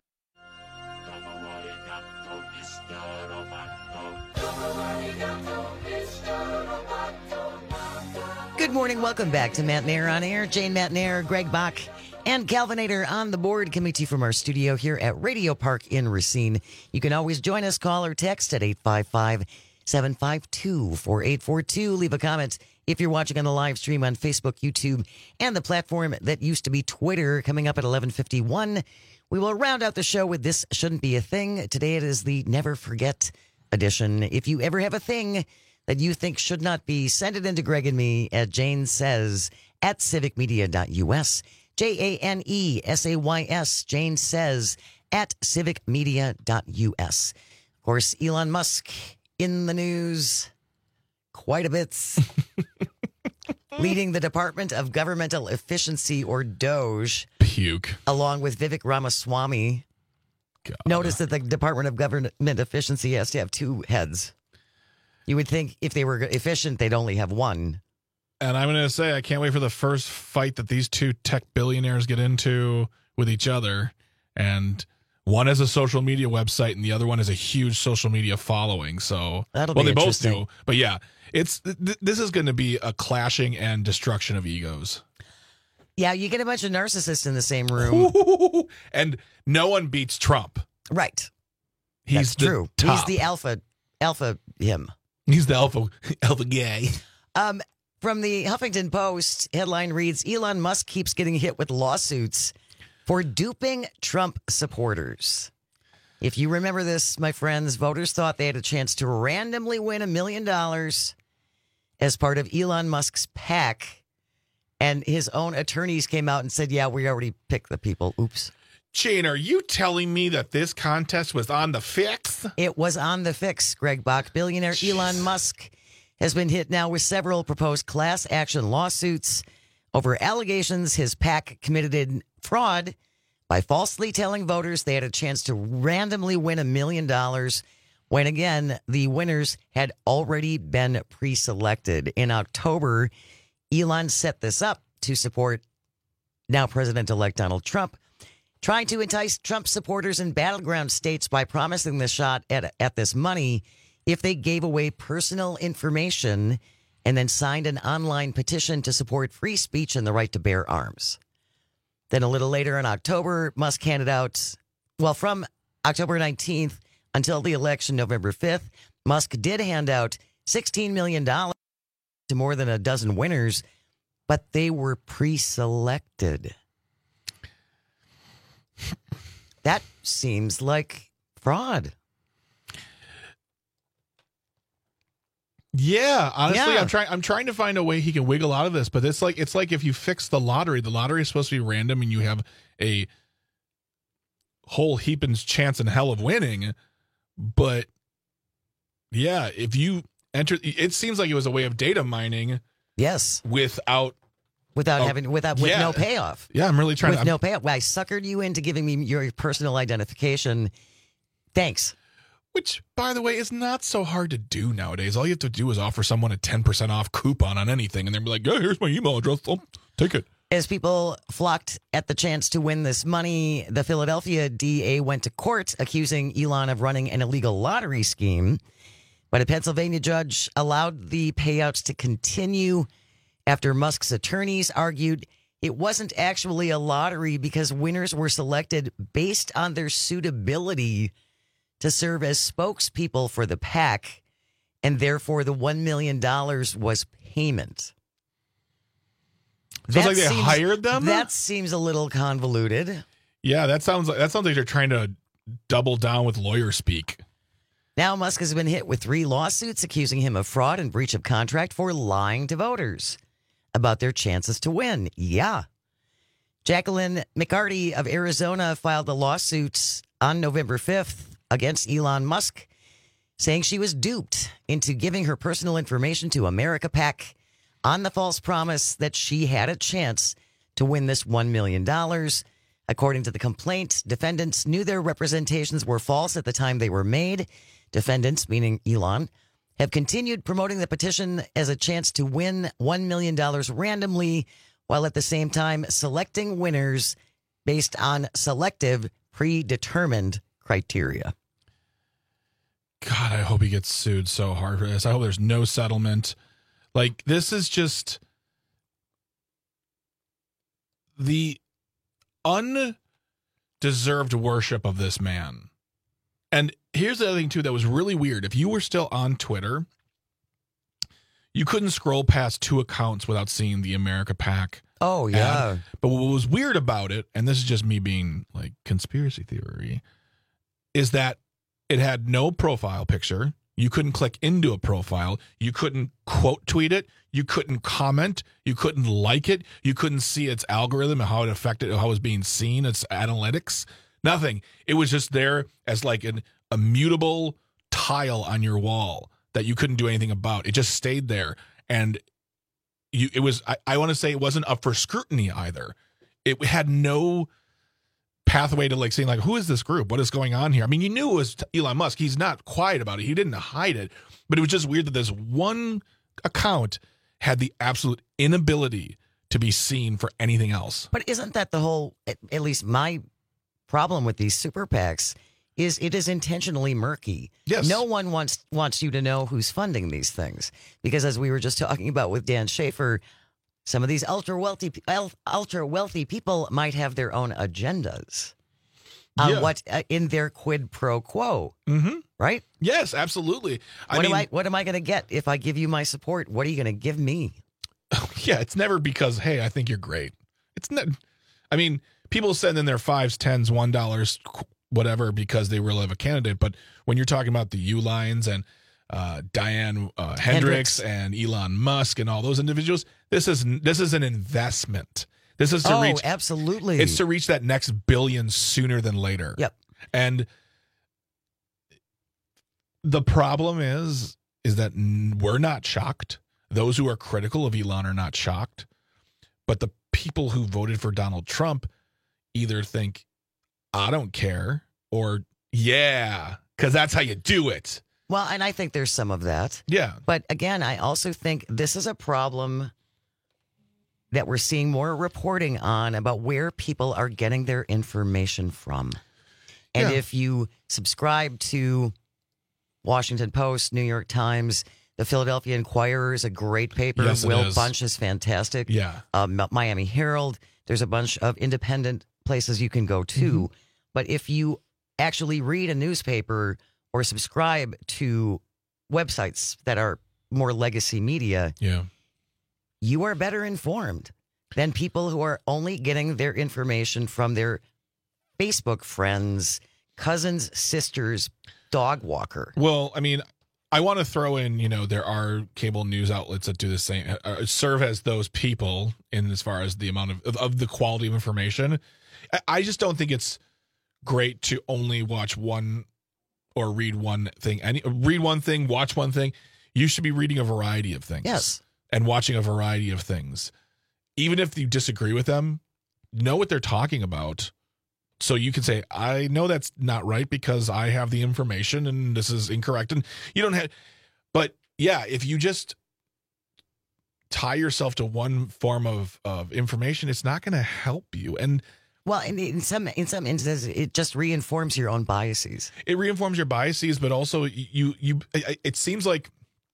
Good morning. Welcome back to Matt Nair on Air. Jane Matt Nair, Greg Bach, and Calvinator on the board, coming to you from our studio here at Radio Park in Racine. You can always join us, call or text at eight five five, seven five two, four eight four two. Leave a comment if you're watching on the live stream on Facebook, YouTube, and the platform that used to be Twitter. Coming up at eleven fifty-one, we will round out the show with This Shouldn't Be a Thing. Today it is the Never Forget edition. If you ever have a thing that you think should not be, send it into Greg and me at Jane Says at civic media dot u s. J A N E S A Y S, Jane Says at civic media dot u s. Of course, Elon Musk in the news quite a bit. Leading the Department of Governmental Efficiency, or DOGE. Puke. Along with Vivek Ramaswamy. God. Notice that the Department of Government Efficiency has to have two heads. You would think if they were efficient, they'd only have one. And I'm going to say, I can't wait for the first fight that these two tech billionaires get into with each other. And one has a social media website and the other one has a huge social media following. So, That'll well, be they both do. But yeah, it's th- this is going to be a clashing and destruction of egos. Yeah, you get a bunch of narcissists in the same room. And no one beats Trump. Right. He's That's true. Top. He's the alpha, alpha him. He's the alpha, alpha guy. Um, from the Huffington Post, headline reads, Elon Musk keeps getting hit with lawsuits for duping Trump supporters. If you remember this, my friends, voters thought they had a chance to randomly win a million dollars as part of Elon Musk's PAC. And his own attorneys came out and said, yeah, we already picked the people. Oops. Jane, are you telling me that this contest was on the fix? It was on the fix, Greg Bach. Billionaire Jeez. Elon Musk has been hit now with several proposed class action lawsuits over allegations his PAC committed fraud by falsely telling voters they had a chance to randomly win a million dollars when, again, the winners had already been pre-selected. In October, Elon set this up to support now President-elect Donald Trump, trying to entice Trump supporters in battleground states by promising the shot at, at this money if they gave away personal information and then signed an online petition to support free speech and the right to bear arms. Then a little later in October, Musk handed out, well, from October nineteenth until the election November fifth, Musk did hand out sixteen million dollars to more than a dozen winners, but they were pre-selected. That seems like fraud. Yeah, honestly, Yeah. I'm trying. I'm trying to find a way he can wiggle out of this, but it's like it's like if you fix the lottery. The lottery is supposed to be random, and you have a whole heaping chance in hell of winning. But yeah, if you enter, it seems like it was a way of data mining. Yes, without without oh, having without with yeah. no payoff. Yeah, I'm really trying with to. no payoff. I suckered you into giving me your personal identification. Thanks. Which, by the way, is not so hard to do nowadays. All you have to do is offer someone a ten percent off coupon on anything, and they'll be like, yeah, here's my email address. I'll take it. As people flocked at the chance to win this money, the Philadelphia D A went to court accusing Elon of running an illegal lottery scheme. But a Pennsylvania judge allowed the payouts to continue after Musk's attorneys argued it wasn't actually a lottery because winners were selected based on their suitability to serve as spokespeople for the PAC, and therefore the one million dollars was payment. So it's like they hired them? That seems a little convoluted. Yeah, that sounds like that sounds like they're trying to double down with lawyer speak. Now Musk has been hit with three lawsuits accusing him of fraud and breach of contract for lying to voters about their chances to win. Yeah. Jacqueline McCarty of Arizona filed the lawsuits on November fifth against Elon Musk, saying she was duped into giving her personal information to America PAC on the false promise that she had a chance to win this one million dollars. According to the complaint, defendants knew their representations were false at the time they were made. Defendants, meaning Elon, have continued promoting the petition as a chance to win one million dollars randomly, while at the same time selecting winners based on selective, predetermined criteria. God, I hope he gets sued so hard for this. I hope there's no settlement. Like, this is just the undeserved worship of this man. And here's the other thing, too, that was really weird. If you were still on Twitter, you couldn't scroll past two accounts without seeing the America PAC. Oh, yeah. ad. But what was weird about it, and this is just me being like conspiracy theory, is that it had no profile picture. You couldn't click into a profile. You couldn't quote tweet it. You couldn't comment. You couldn't like it. You couldn't see its algorithm and how it affected, how it was being seen, its analytics. Nothing. It was just there as like an immutable tile on your wall that you couldn't do anything about. It just stayed there. And you, it was, I, I want to say it wasn't up for scrutiny either. It had no pathway to like saying like, who is this group? What is going on here? I mean, you knew it was Elon Musk. He's not quiet about it. He didn't hide it, but it was just weird that this one account had the absolute inability to be seen for anything else. But isn't that the whole, at, at least my problem with these super PACs is it is intentionally murky. Yes. No one wants wants you to know who's funding these things because as we were just talking about with Dan Schaefer, some of these ultra wealthy ultra wealthy people might have their own agendas on Yeah. what uh, in their quid pro quo, mm-hmm. right? Yes, absolutely. I What mean, am I what am I going to get if I give you my support? What are you going to give me? yeah, it's never because, hey, I think you're great. It's not. I mean, people send in their fives, tens, one dollars, whatever, because they really have a candidate. But when you're talking about the Uihleins and uh, Diane uh, Hendricks, Hendricks. and Elon Musk and all those individuals, this is this is an investment. This is to Oh, reach absolutely. It's to reach that next billion sooner than later. Yep. And the problem is, is that n- we're not shocked. Those who are critical of Elon are not shocked. But the people who voted for Donald Trump either think, I don't care, or yeah, because that's how you do it. Well, and I think there's some of that. Yeah. But again, I also think this is a problem that we're seeing more reporting on about where people are getting their information from. And Yeah. if you subscribe to Washington Post, New York Times, The Philadelphia Inquirer is a great paper. Yes, it Will is. Bunch is fantastic. Yeah. Um, Miami Herald. There's a bunch of independent places you can go to. Mm-hmm. But if you actually read a newspaper or subscribe to websites that are more legacy media, yeah, you are better informed than people who are only getting their information from their Facebook friends, cousins, sisters, dog walker. Well, I mean, I want to throw in, you know, there are cable news outlets that do the same, uh, serve as those people in as far as the amount of, of, of the quality of information. I, I just don't think it's great to only watch one or read one thing. Any read one thing, watch one thing. You should be reading a variety of things. Yes. And watching a variety of things. Even if you disagree with them, know what they're talking about. So you can say, I know that's not right because I have the information and this is incorrect. And you don't have, but yeah, if you just tie yourself to one form of, of information, it's not going to help you. And well, in, in some in some instances, it just reinforms your own biases. It reinforms your biases, but also you you. It seems like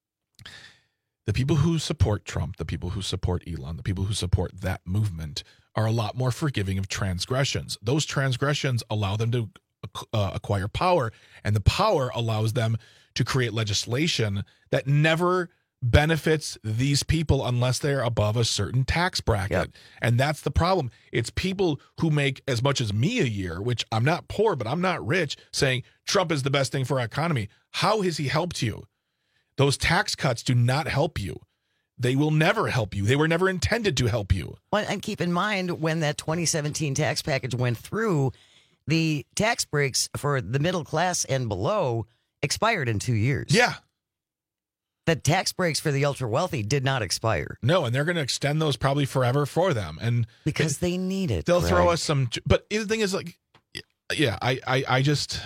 the people who support Trump, the people who support Elon, the people who support that movement are a lot more forgiving of transgressions. Those transgressions allow them to uh, acquire power, and the power allows them to create legislation that never benefits these people unless they're above a certain tax bracket. Yep. And that's the problem. It's people who make as much as me a year, which I'm not poor, but I'm not rich, saying Trump is the best thing for our economy. How has he helped you? Those tax cuts do not help you. They will never help you. They were never intended to help you. Well, and keep in mind, when that twenty seventeen tax package went through, the tax breaks for the middle class and below expired in two years. Yeah. The tax breaks for the ultra wealthy did not expire. No, and they're going to extend those probably forever for them. And because it, they need it. They'll Greg. throw us some, but the thing is, like, yeah, I, I, I just,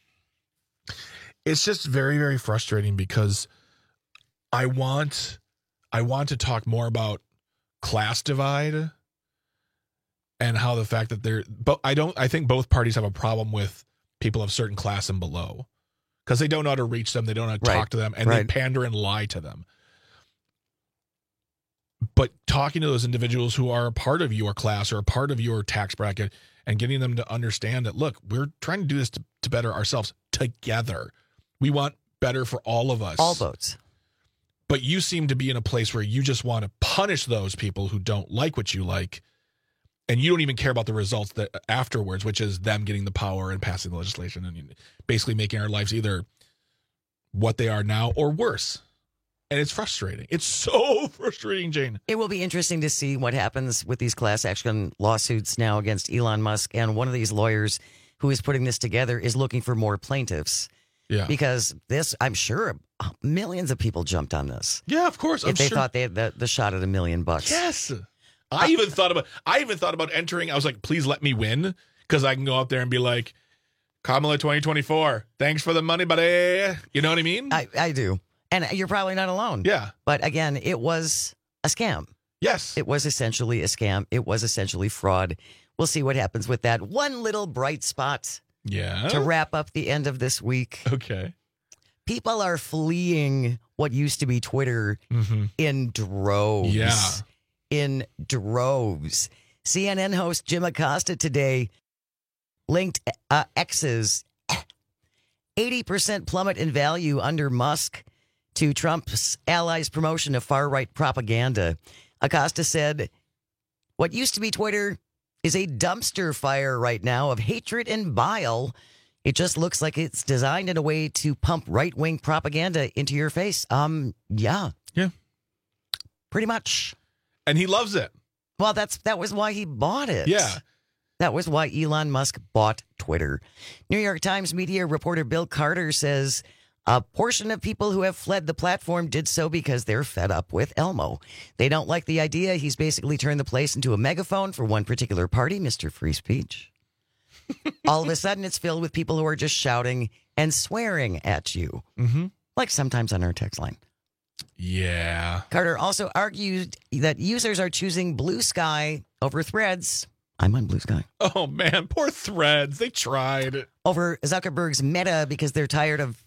it's just very, very frustrating because I want, I want to talk more about class divide and how the fact that they're, but I don't, I think both parties have a problem with people of certain class and below. Because they don't know how to reach them, they don't know how to right. talk to them, and right. they pander and lie to them. But talking to those individuals who are a part of your class or a part of your tax bracket and getting them to understand that, look, we're trying to do this to, to better ourselves together. We want better for all of us. All votes. But you seem to be in a place where you just want to punish those people who don't like what you like, and you don't even care about the results that afterwards, which is them getting the power and passing the legislation and basically making our lives either what they are now or worse. And it's frustrating. It's so frustrating, Jane. It will be interesting to see what happens with these class action lawsuits now against Elon Musk. And one of these lawyers who is putting this together is looking for more plaintiffs. Yeah. Because this, I'm sure millions of people jumped on this. Yeah, of course. If I'm they sure. thought they had the, the shot at a million bucks. Yes. I even thought about I even thought about entering. I was like, please let me win, because I can go out there and be like, Kamala twenty twenty-four, thanks for the money, buddy. You know what I mean? I, I do. And you're probably not alone. Yeah. But again, it was a scam. Yes. It was essentially a scam. It was essentially fraud. We'll see what happens with that. One little bright spot. Yeah. To wrap up the end of this week. Okay. People are fleeing what used to be Twitter mm-hmm. in droves. Yeah. In droves. C N N host Jim Acosta today linked uh, X's eighty percent plummet in value under Musk to Trump's allies' promotion of far-right propaganda. Acosta said, what used to be Twitter is a dumpster fire right now of hatred and bile. It just looks like it's designed in a way to pump right-wing propaganda into your face. Um, yeah. Yeah. Pretty much. And he loves it. Well, that's that was why he bought it. Yeah. That was why Elon Musk bought Twitter. New York Times media reporter Bill Carter says a portion of people who have fled the platform did so because they're fed up with Elmo. They don't like the idea. He's basically turned the place into a megaphone for one particular party, Mister Free Speech. All of a sudden, it's filled with people who are just shouting and swearing at you, mm-hmm. like sometimes on our text line. Yeah. Carter also argued that users are choosing Blue Sky over Threads. I'm on Blue Sky. Oh, man. Poor Threads. They tried. Over Zuckerberg's Meta because they're tired of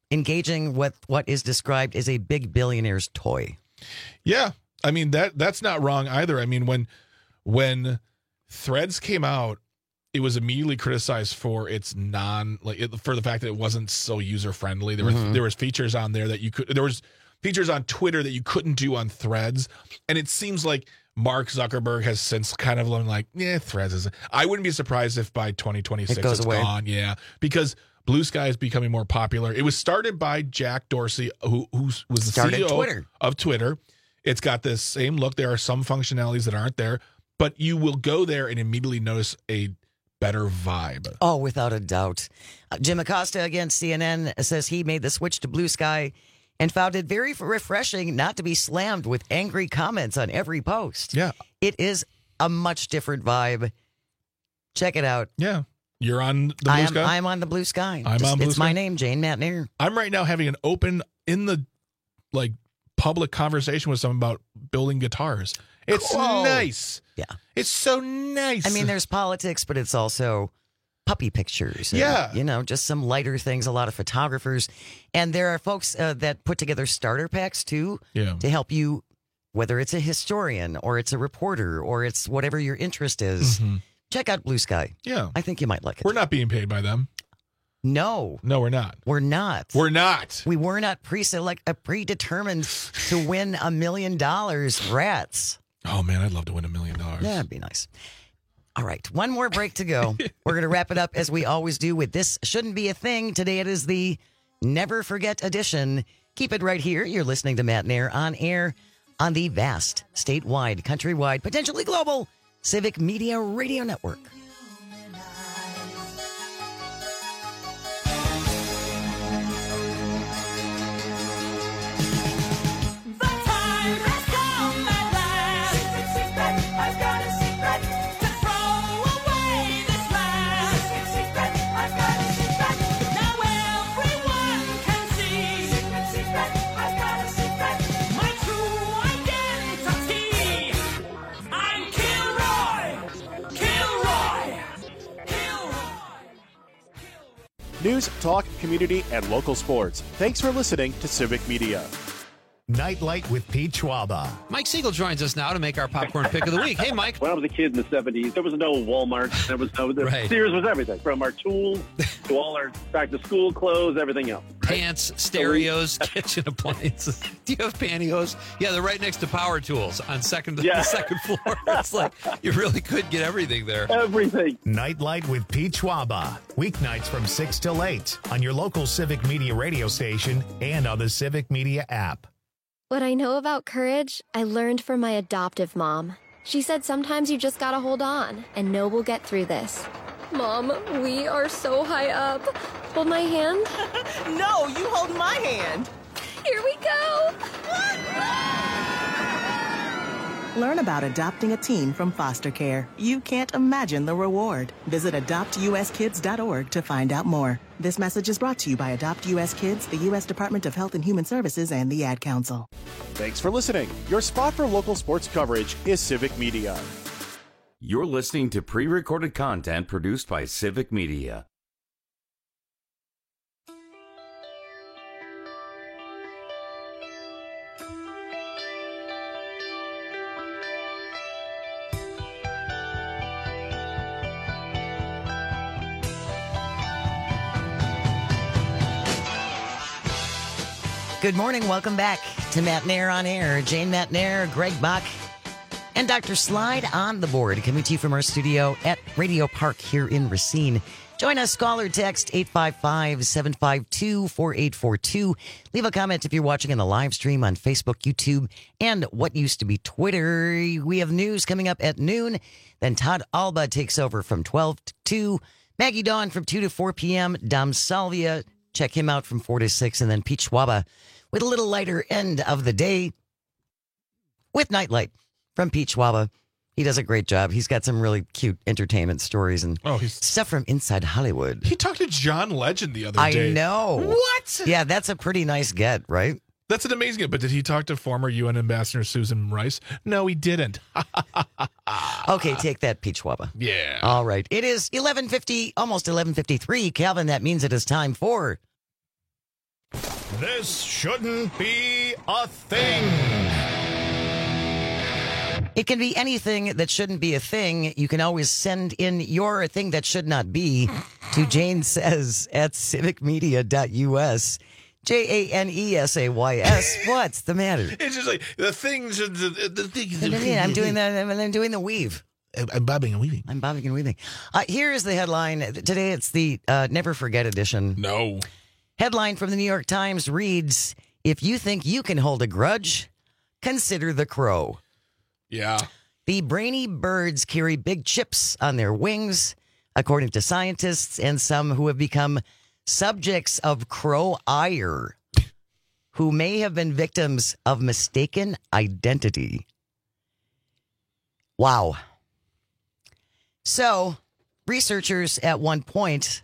engaging with what is described as a big billionaire's toy. Yeah. I mean, that that's not wrong either. I mean, when when Threads came out, it was immediately criticized for its non like it, for the fact that it wasn't so user friendly. There was Mhm. there was features on there that you could there was features on Twitter that you couldn't do on Threads, and it seems like Mark Zuckerberg has since kind of been like, yeah, Threads is. I wouldn't be surprised if by twenty twenty-six It goes it's away. gone. Yeah, because Blue Sky is becoming more popular. It was started by Jack Dorsey, who who was the Started C E O Twitter. of Twitter. It's got the same look. There are some functionalities that aren't there, but you will go there and immediately notice a better vibe. Oh, without a doubt. Uh, Jim Acosta against C N N says he made the switch to Blue Sky and found it very refreshing not to be slammed with angry comments on every post. Yeah. It is a much different vibe. Check it out. Yeah. You're on the Blue I am, Sky? I'm on the Blue Sky. I'm Just- on Blue It's Sky? my name, Jane Matnier. I'm right now having an open in the like public conversation with someone about building guitars. It's Cool. nice. Yeah. It's so nice. I mean, there's politics, but it's also puppy pictures. and, Yeah. you know, just some lighter things, a lot of photographers. And there are folks uh, that put together starter packs, too, Yeah. to help you, whether it's a historian or it's a reporter or it's whatever your interest is. Mhm. Check out Blue Sky. Yeah. I think you might like it. We're not being paid by them. No. No, we're not. We're not. We're not. We were not pre-select, uh, predetermined to win a million dollars. Rats. Oh, man, I'd love to win a million dollars. Yeah, that'd be nice. All right, one more break to go. We're going to wrap it up as we always do with This Shouldn't Be a Thing. Today it is the Never Forget edition. Keep it right here. You're listening to Matt Nair on air on the vast, statewide, countrywide, potentially global Civic Media Radio Network. News, talk, community, and local sports. Thanks for listening to Civic Media. Nightlight with Pete Schwaba. Mike Siegel joins us now to make our popcorn pick of the week. Hey, Mike. When I was a kid in the seventies, there was no Walmart. There was no, the Right. Sears was everything, from our tools to all our back-to-school clothes, everything else. Pants, stereos, kitchen appliances. Do you have pantyhose? Yeah, they're right next to power tools on second Yeah. the second floor. It's like you really could get everything there. Everything. Nightlight with Pete Schwaba. Weeknights from six till eight on your local Civic Media radio station and on the Civic Media app. What I know about courage, I learned from my adoptive mom. She said sometimes you just gotta hold on and know we'll get through this. Mom, we are so high up. Hold my hand. No, you hold my hand. Here we go. Learn about adopting a teen from foster care. You can't imagine the reward. Visit adopt u s kids dot org to find out more. This message is brought to you by Adopt U S Kids, the U S Department of Health and Human Services, and the Ad Council. Thanks for listening. Your spot for local sports coverage is Civic Media. You're listening to pre-recorded content produced by Civic Media. Good morning. Welcome back to Matt Nair on air. Jane Matt Nair, Greg Bach, and Doctor Slide on the board, coming to you from our studio at Radio Park here in Racine. Join us, call or text eight five five, seven five two, four eight four two. Leave a comment if you're watching in the live stream on Facebook, YouTube, and what used to be Twitter. We have news coming up at noon. Then Todd Alba takes over from twelve to two. Maggie Dawn from two to four p.m. Dom Salvia, check him out from four to six. And then Pete Schwaba with a little lighter end of the day with Nightlight from Pete Schwaba. He does a great job. He's got some really cute entertainment stories and oh, he's, stuff from inside Hollywood. He talked to John Legend the other I day. I know. What? Yeah, that's a pretty nice get, right? That's an amazing get. But did he talk to former U N Ambassador Susan Rice? No, he didn't. Okay, take that, Pete Schwaba. Yeah. All right. It is eleven fifty, almost eleven fifty-three. Calvin, that means it is time for This shouldn't be a thing. It can be anything that shouldn't be a thing. You can always send in your thing that should not be to Jane Says at civic media dot U S. J A N E S A Y S. What's the matter? It's just like the things. The, the things. I'm doing that. I'm doing the weave. I'm bobbing and weaving. I'm bobbing and weaving. Uh, here is the headline. Today it's the uh, Never Forget edition. No. Headline from the New York Times reads, "If you think you can hold a grudge, consider the crow." Yeah. The brainy birds carry big chips on their wings, according to scientists and some who have become subjects of crow ire, who may have been victims of mistaken identity. Wow. So, researchers at one point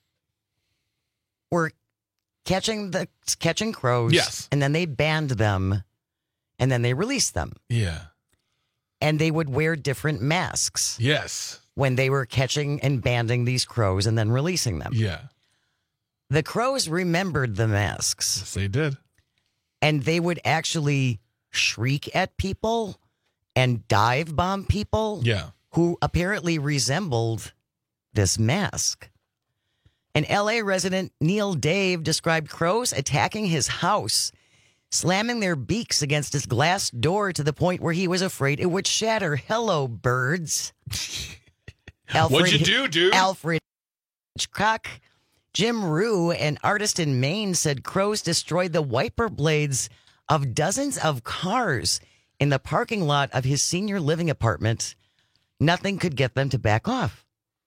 were catching the catching crows, yes, and then they banned them, and then they released them. Yeah. And they would wear different masks. Yes. When they were catching and banding these crows and then releasing them. Yeah. The crows remembered the masks. Yes, they did. And they would actually shriek at people and dive bomb people. Yeah. Who apparently resembled this mask. An L A resident, Neil Dave, described crows attacking his house, slamming their beaks against his glass door to the point where he was afraid it would shatter. Hello, birds. Alfred, What'd you do, dude? Alfred Hitchcock. Jim Rue, an artist in Maine, said crows destroyed the wiper blades of dozens of cars in the parking lot of his senior living apartment. Nothing could get them to back off.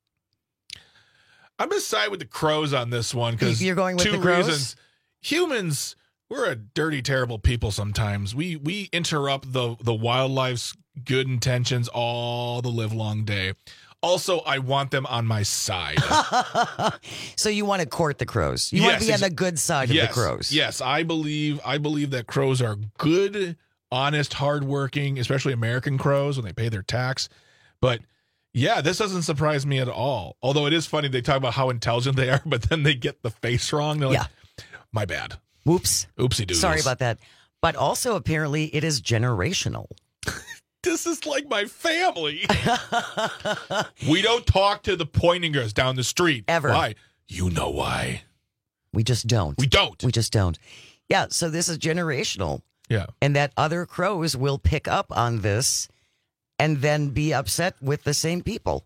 I'm going to side with the crows on this one because you're going with two the crows? reasons. Humans, we're a dirty, terrible people sometimes. We we interrupt the, the wildlife's good intentions all the live long day. Also, I want them on my side. So you want to court the crows. You Yes, want to be on exa- the good side yes, of the crows. Yes, I believe I believe that crows are good, honest, hardworking, especially American crows when they pay their tax. But yeah, this doesn't surprise me at all. Although it is funny, they talk about how intelligent they are, but then they get the face wrong. They're like, Yeah. my bad. Whoops. Oopsie doodles. Sorry about that. But also, apparently, it is generational. This is like my family. We don't talk to the Pointingers down the street. Ever. Why? You know why. We just don't. We don't. We just don't. Yeah, so this is generational. Yeah. And that other crows will pick up on this and then be upset with the same people.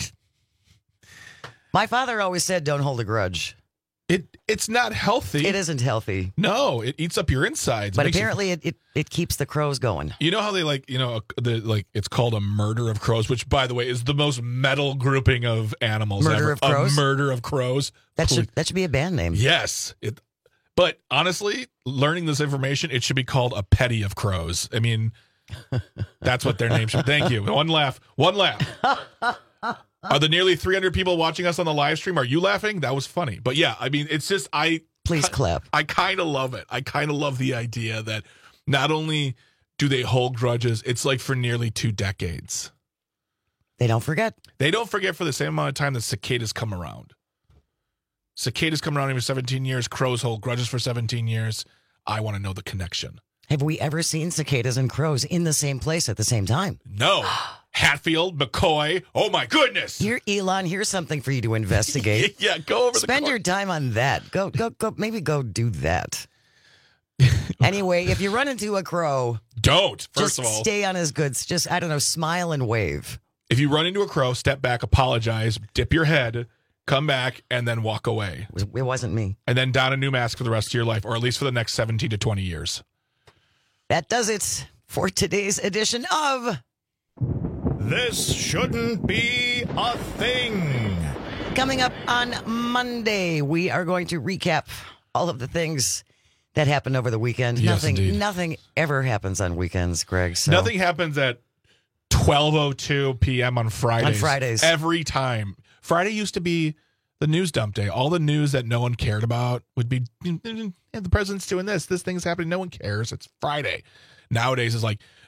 My father always said, don't hold a grudge. It It's not healthy. It isn't healthy. No, it eats up your insides. It But makes you- apparently it, it, it keeps the crows going. You know how they like, you know, the like it's called a murder of crows, which by the way is the most metal grouping of animals Murder ever. of crows? A murder of crows. That should that should be a band name. Yes. It but honestly, learning this information, it should be called a petty of crows. I mean, that's what their name should. Thank you. One laugh. One laugh. Are the nearly three hundred people watching us on the live stream, are you laughing? That was funny. But yeah, I mean, it's just, I... Please clap. I kind of love it. I kind of love the idea that not only do they hold grudges, it's like for nearly two decades. They don't forget. They don't forget for the same amount of time that cicadas come around. Cicadas come around every seventeen years. Crows hold grudges for seventeen years. I want to know the connection. Have we ever seen cicadas and crows in the same place at the same time? No. Hatfield, McCoy. Oh, my goodness. Here, Elon, here's something for you to investigate. Yeah, go over Spend the your time on that. Go, go, go. Maybe go do that. Anyway, if you run into a crow, don't. First just of all, stay on his goods. Just, I don't know, smile and wave. if you run into a crow, step back, apologize, dip your head, come back, and then walk away. It wasn't me. And then don a new mask for the rest of your life, or at least for the next seventeen to twenty years. That does it for today's edition of This Shouldn't Be a Thing. Coming up on Monday, we are going to recap all of the things that happened over the weekend. Yes, nothing, indeed. nothing ever happens on weekends, Greg. So. Nothing happens at twelve oh two p.m. on Fridays. On Fridays. Every time. Friday used to be the news dump day. All the news that no one cared about would be, yeah, the president's doing this. This thing's happening. No one cares. It's Friday. Nowadays, it's like,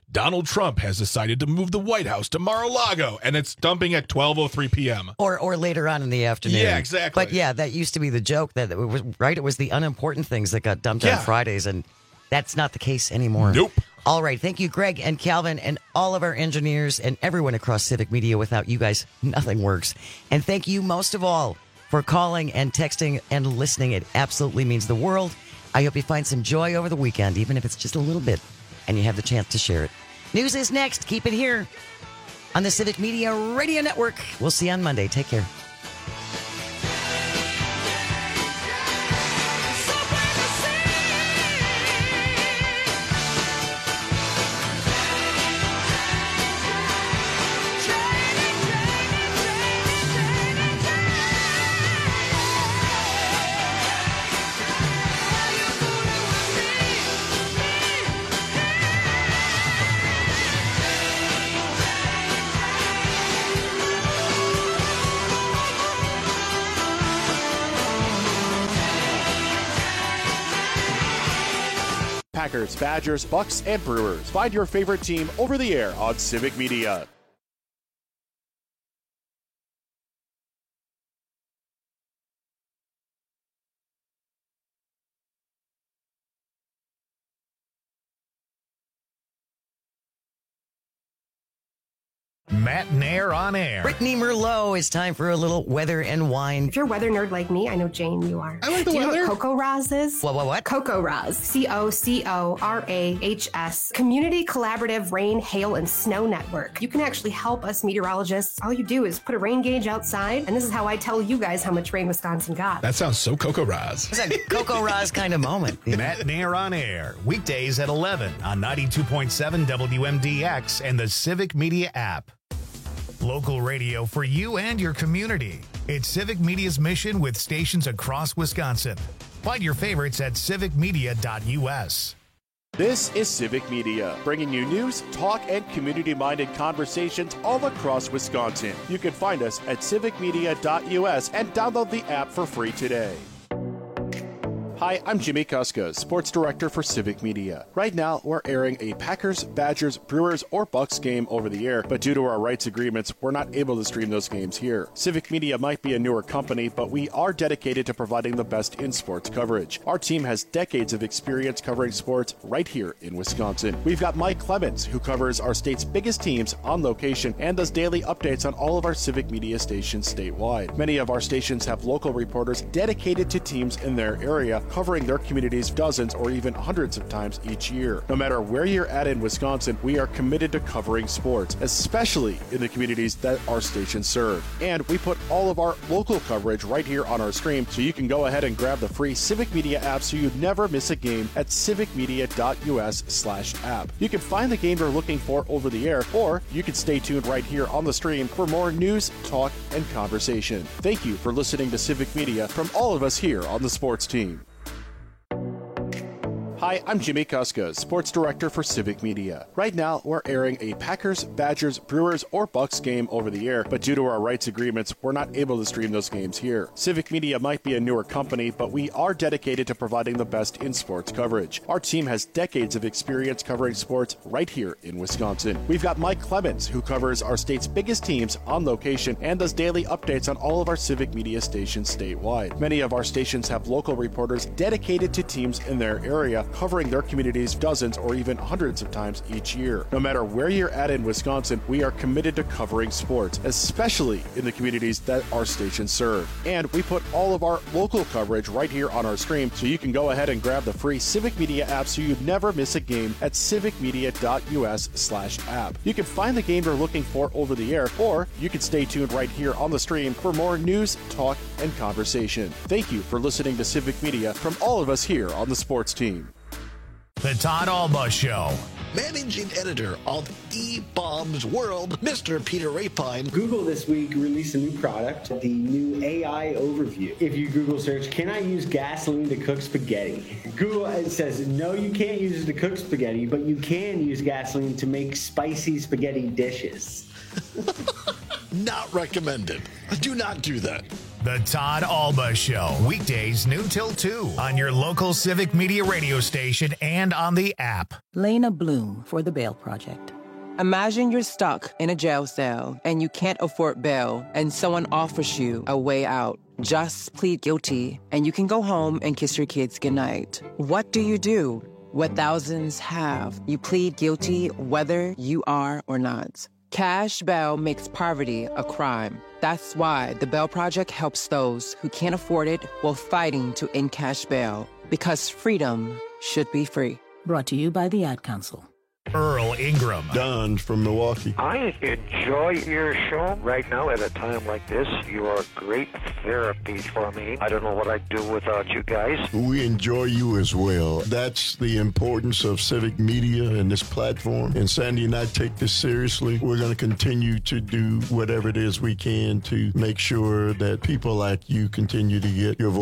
Donald Trump has decided to move the White House to Mar-a-Lago, and it's dumping at twelve oh three p.m. Or or later on in the afternoon. Yeah, exactly. But yeah, that used to be the joke, that it was, right? It was the unimportant things that got dumped Yeah. on Fridays, and that's not the case anymore. Nope. All right. Thank you, Greg and Calvin, and all of our engineers and everyone across Civic Media. Without you guys, nothing works. And thank you most of all for calling and texting and listening. It absolutely means the world. I hope you find some joy over the weekend, even if it's just a little bit, and you have the chance to share it. News is next. Keep it here on the Civic Media Radio Network. We'll see you on Monday. Take care. Packers, Badgers, Bucks, and Brewers. Find your favorite team over the air on Civic Media. Matt Nair on air. Brittany Merlot, it's time for a little weather and wine. If you're a weather nerd like me, I know, Jane, you are. I like the Do you weather. know what Coco Raz is? What, what, what? Coco Raz. C O C O R A H S. Community Collaborative Rain, Hail, and Snow Network. You can actually help us meteorologists. All you do is put a rain gauge outside, and this is how I tell you guys how much rain Wisconsin got. That sounds so Coco Raz. It's a Coco Raz kind of moment. Matt Nair on air. Weekdays at eleven on ninety-two point seven W M D X and the Civic Media app. Local radio for you and your community. It's Civic Media's mission with stations across Wisconsin. Find your favorites at civic media dot U S. This is Civic Media, bringing you news, talk, and community-minded conversations all across Wisconsin. You can find us at civic media dot U S and download the app for free today. Hi, I'm Jimmy Kuska, Sports Director for Civic Media. Right now, we're airing a Packers, Badgers, Brewers, or Bucks game over the air, but due to our rights agreements, we're not able to stream those games here. Civic Media might be a newer company, but we are dedicated to providing the best in sports coverage. Our team has decades of experience covering sports right here in Wisconsin. We've got Mike Clemens, who covers our state's biggest teams on location and does daily updates on all of our Civic Media stations statewide. Many of our stations have local reporters dedicated to teams in their area, covering their communities dozens or even hundreds of times each year. No matter where you're at in Wisconsin, we are committed to covering sports, especially in the communities that our stations serve. And we put all of our local coverage right here on our stream, so you can go ahead and grab the free Civic Media app so you never miss a game at civic media dot U S slash app. You can find the game you're looking for over the air, or you can stay tuned right here on the stream for more news, talk, and conversation. Thank you for listening to Civic Media from all of us here on the sports team. Hi, I'm Jimmy Kuska, Sports Director for Civic Media. Right now, we're airing a Packers, Badgers, Brewers, or Bucks game over the air, but due to our rights agreements, we're not able to stream those games here. Civic Media might be a newer company, but we are dedicated to providing the best in sports coverage. Our team has decades of experience covering sports right here in Wisconsin. We've got Mike Clemens, who covers our state's biggest teams on location and does daily updates on all of our Civic Media stations statewide. Many of our stations have local reporters dedicated to teams in their area, covering their communities dozens or even hundreds of times each year. No matter where you're at in Wisconsin, we are committed to covering sports, especially in the communities that our stations serve. And we put all of our local coverage right here on our stream, so you can go ahead and grab the free Civic Media app so you never miss a game at civic media dot U S slash app. You can find the game you're looking for over the air, or you can stay tuned right here on the stream for more news, talk, and conversation. Thank you for listening to Civic Media from all of us here on the sports team. The Todd Alba Show. Managing editor of E-Bombs World, Mister Peter Rapine. Google this week released a new product, the new A I overview. If you Google search, can I use gasoline to cook spaghetti? Google it says, no, you can't use it to cook spaghetti, but you can use gasoline to make spicy spaghetti dishes. Not recommended. Do not do that. The Todd Alba Show, weekdays noon till two on your local Civic Media radio station and on the app. Lena Bloom for the Bail Project. Imagine you're stuck in a jail cell and you can't afford bail and someone offers you a way out. Just plead guilty and you can go home and kiss your kids goodnight. What do you do? What thousands have. You plead guilty whether you are or not. Cash bail makes poverty a crime. That's why the Bail Project helps those who can't afford it while fighting to end cash bail. Because freedom should be free. Brought to you by the Ad Council. Earl Ingram. Don from Milwaukee. I enjoy your show right now at a time like this. You are great therapy for me. I don't know what I'd do without you guys. We enjoy you as well. That's the importance of civic media and this platform. And Sandy and I take this seriously. We're going to continue to do whatever it is we can to make sure that people like you continue to get your voice